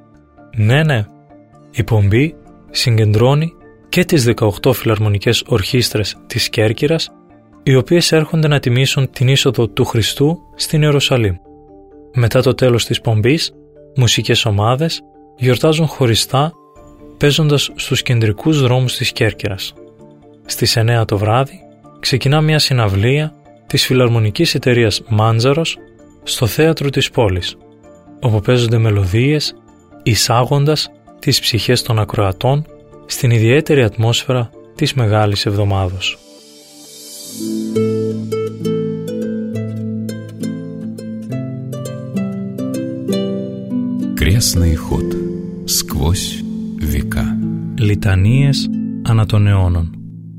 Ναι. Η πομπή συγκεντρώνει και τις 18 φιλαρμονικές ορχήστρες της Κέρκυρας, οι οποίες έρχονται να τιμήσουν την είσοδο του Χριστού στην Ιερουσαλήμ. Μετά το τέλος της πομπής, μουσικές ομάδες γιορτάζουν χωριστά, παίζοντας στους κεντρικούς δρόμους της Κέρκυρας. Στις 9 το βράδυ ξεκινά μια συναυλία της φιλαρμονικής εταιρείας Μάντζαρος στο θέατρο της πόλης, όπου παίζονται μελωδίες εισάγοντας τις ψυχές των ακροατών στην ιδιαίτερη ατμόσφαιρα της Μεγάλης Εβδομάδος. Крестный ход сквозь века. Λιτανίες ανά των αιώνων.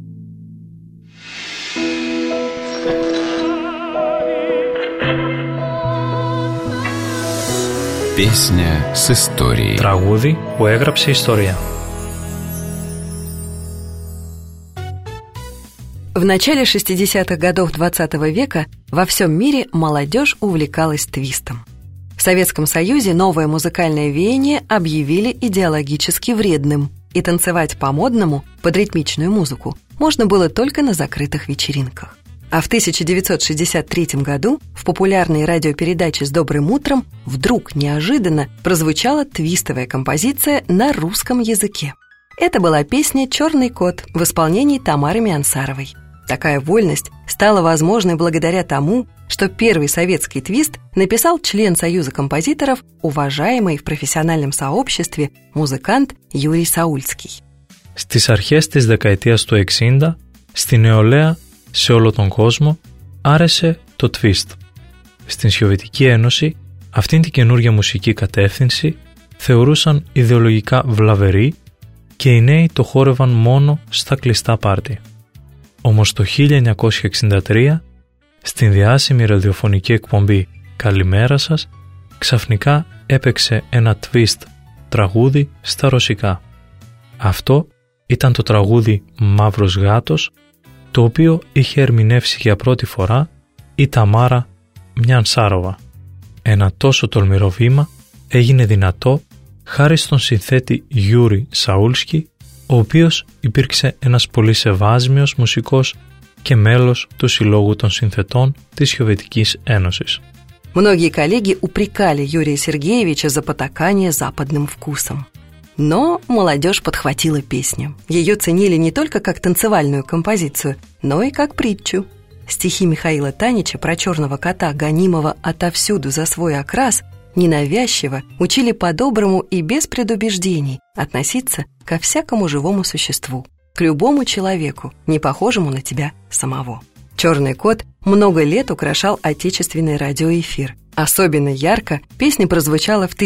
Песня с историей. Τραγούδι που έγραψε ιστορία. В начале 60-х годов XX века во всем мире молодежь увлекалась твистом. В Советском Союзе новое музыкальное веяние объявили идеологически вредным, и танцевать по-модному под ритмичную музыку можно было только на закрытых вечеринках. А в 1963 году в популярной радиопередаче «С добрым утром» вдруг неожиданно прозвучала твистовая композиция на русском языке. Это была песня «Черный кот» в исполнении Тамары Миансаровой. Такая вольность стала возможной благодаря тому, что первый советский твист написал член Союза композиторов, уважаемый в профессиональном сообществе музыкант Юрий Саульский. Στις αρχές της δεκαετίας του 60, στη νεολαία σε όλο τον κόσμο άρεσε το twist. Στην Σοβιετική Ένωση αυτήν την καινούργια μουσική κατεύθυνση θεωρούσαν ιδεολογικά βλαβερή και οι νέοι το χόρευαν μόνο στα κλειστά πάρτι. Όμως το 1963, στην διάσημη ραδιοφωνική εκπομπή «Καλημέρα σας», ξαφνικά έπαιξε ένα twist τραγούδι στα ρωσικά. Αυτό ήταν το τραγούδι «Μαύρος γάτος», το οποίο είχε ερμηνεύσει για πρώτη φορά η Ταμάρα Μιανσάροβα. Ένα τόσο τολμηρό βήμα έγινε δυνατό χάρη στον συνθέτη Γιούρι Σαούλσκι, ο οποίος υπήρξε ένας πολύ σεβάσμιος μουσικός και μέλος του Συλλόγου των Συνθετών της Σοβιετικής Ένωσης. Многие коллеги упрекали Юрия Сергеевича за потакание западным вкусом. Но молодежь подхватила песню. Ее ценили не только как танцевальную композицию, но и как притчу. Стихи Михаила Танича про черного кота, гонимого отовсюду за свой окрас, ненавязчиво учили по-доброму и без предубеждений относиться ко всякому живому существу, к любому человеку, не похожему на тебя самого. «Черный кот» много лет украшал отечественный радиоэфир. Особенно ярко песня прозвучала в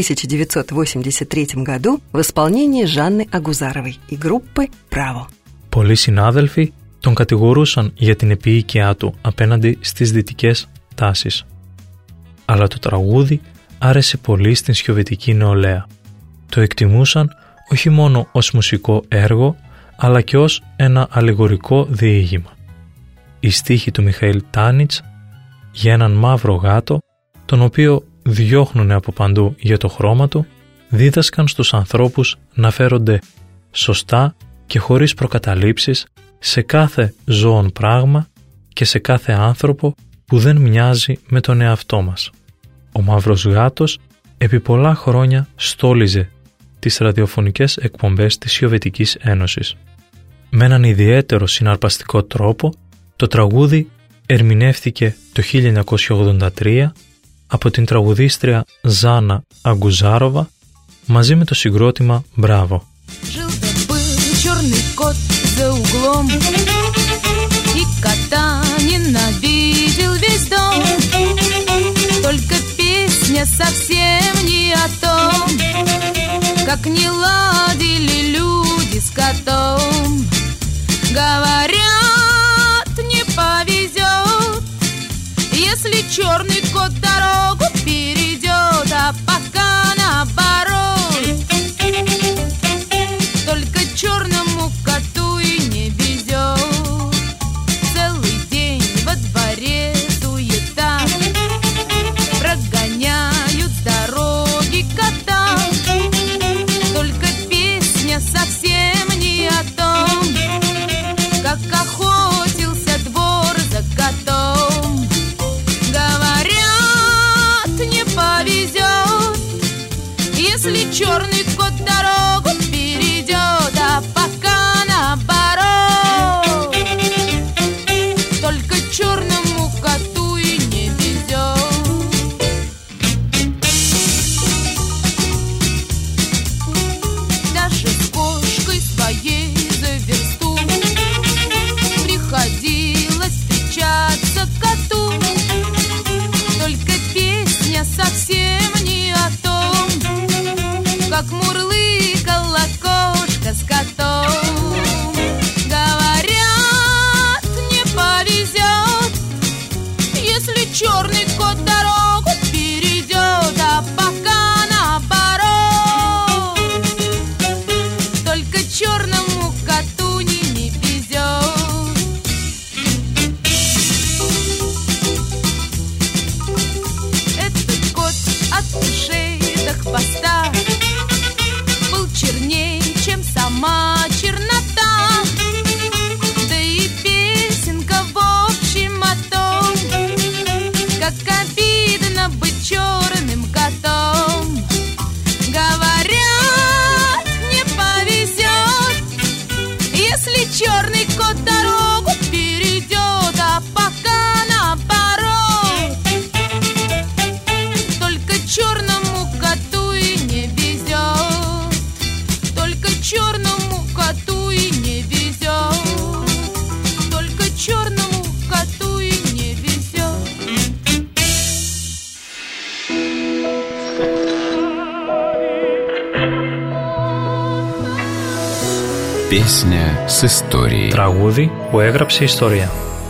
1983 году в исполнении Жанны Агузаровой и группы «Браво». Πολλοί συνάδελφοι τον κατηγορούσαν για την επίοικιά του απέναντι στις δυτικές τάσεις. Αλλά το τραγούδι άρεσε πολύ στην σοβιετική νεολαία. Το εκτιμούσαν όχι μόνο ως μουσικό έργο, αλλά και ως ένα αλληγορικό διήγημα. Οι στίχοι του Μιχαήλ Τάνιτς για έναν μαύρο γάτο, τον οποίο διώχνουν από παντού για το χρώμα του, δίδασκαν στους ανθρώπους να φέρονται σωστά και χωρίς προκαταλήψεις σε κάθε ζώον πράγμα και σε κάθε άνθρωπο που δεν μοιάζει με τον εαυτό μας. Ο μαύρος γάτος επί πολλά χρόνια στόλιζε τις ραδιοφωνικές εκπομπές της Σοβιετικής Ένωσης. Με έναν ιδιαίτερο συναρπαστικό τρόπο, το τραγούδι ερμηνεύθηκε το 1983 από την τραγουδίστρια Ζάνα Αγκουζάροβα μαζί με το συγκρότημα «Μπράβο». Совсем не о том, как не ладили люди с котом. Говорят, не повезет, если черный кот дорогу перейдет, а пока наоборот. Только черному коту и не везет. Целый день во дворе суета, прогоняют с дороги кота. черный кот дорогу перейдет, а пока наоборот. Только черному коту и не везет. Даже с кошкой своей за версту приходилось встречаться коту. Только песня совсем не о том, как мурлыкала кошка с котом. Говорят, не повезет, если черный кот дорогу перейдет, а пока наоборот. Только черному коту не везет. Этот кот от ушей до хвоста был черней, чем сама чернота. Да и песенка в общем о том, как обидно быть черным котом. Говорят, не повезет, если черный кот дорогу перейдет, а пока наоборот. Только черному коту и не везет. Только черному коту и не везет. Только черному коту и не везет. Песня с историей. Τραγούδι που έγραψε ιστορία.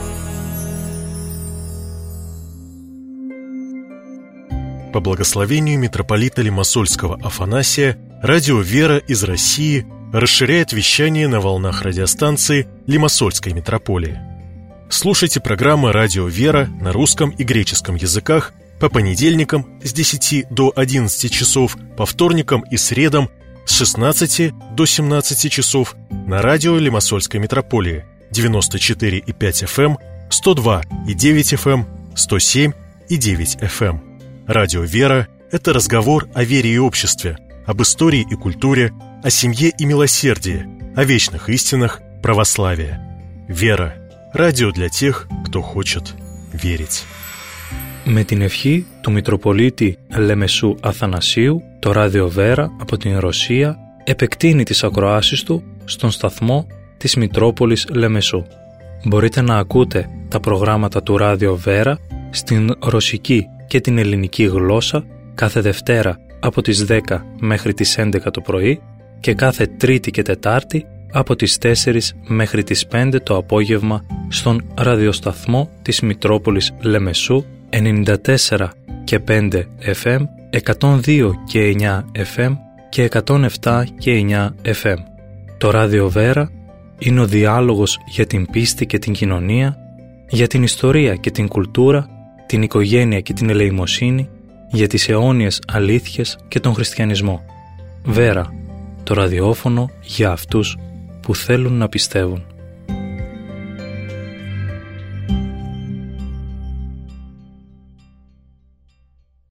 По благословению митрополита Лимассольского Афанасия, радио «Вера» из России расширяет вещание на волнах радиостанции Лимассольской митрополии. Слушайте программы «Радио «Вера» на русском и греческом языках по понедельникам с 10 до 11 часов, по вторникам и средам с 16 до 17 часов на радио Лимассольской митрополии 94,5 FM, 102,9 FM, 107,9 FM. Радио «Вера» — это разговор о вере и обществе, об истории и культуре, о семье и милосердии, о вечных истинах православия. «Вера» — радио для тех, кто хочет верить. Με την ευχή του Μητροπολίτη Λεμεσού Αθανασίου, το ράδιο Βέρα από την Ρωσία επεκτείνει τις ακροάσεις του στον σταθμό της Μητρόπολης Λεμεσού. Μπορείτε να ακούτε τα προγράμματα του ράδιο Βέρα στην ρωσική και την ελληνική γλώσσα κάθε Δευτέρα από τις 10 μέχρι τις 11 το πρωί και κάθε Τρίτη και Τετάρτη από τις 4 μέχρι τις 5 το απόγευμα στον ραδιοσταθμό της Μητρόπολης Λεμεσού 94 και 5 FM, 102 και 9 FM και 107 και 9 FM. Το ράδιο Βέρα είναι ο διάλογος για την πίστη και την κοινωνία, για την ιστορία και την κουλτούρα, την οικογένεια και την ελεημοσύνη, για τις αιώνιες αλήθειες και τον χριστιανισμό. Βέρα, το ραδιόφωνο για αυτούς που θέλουν να πιστεύουν.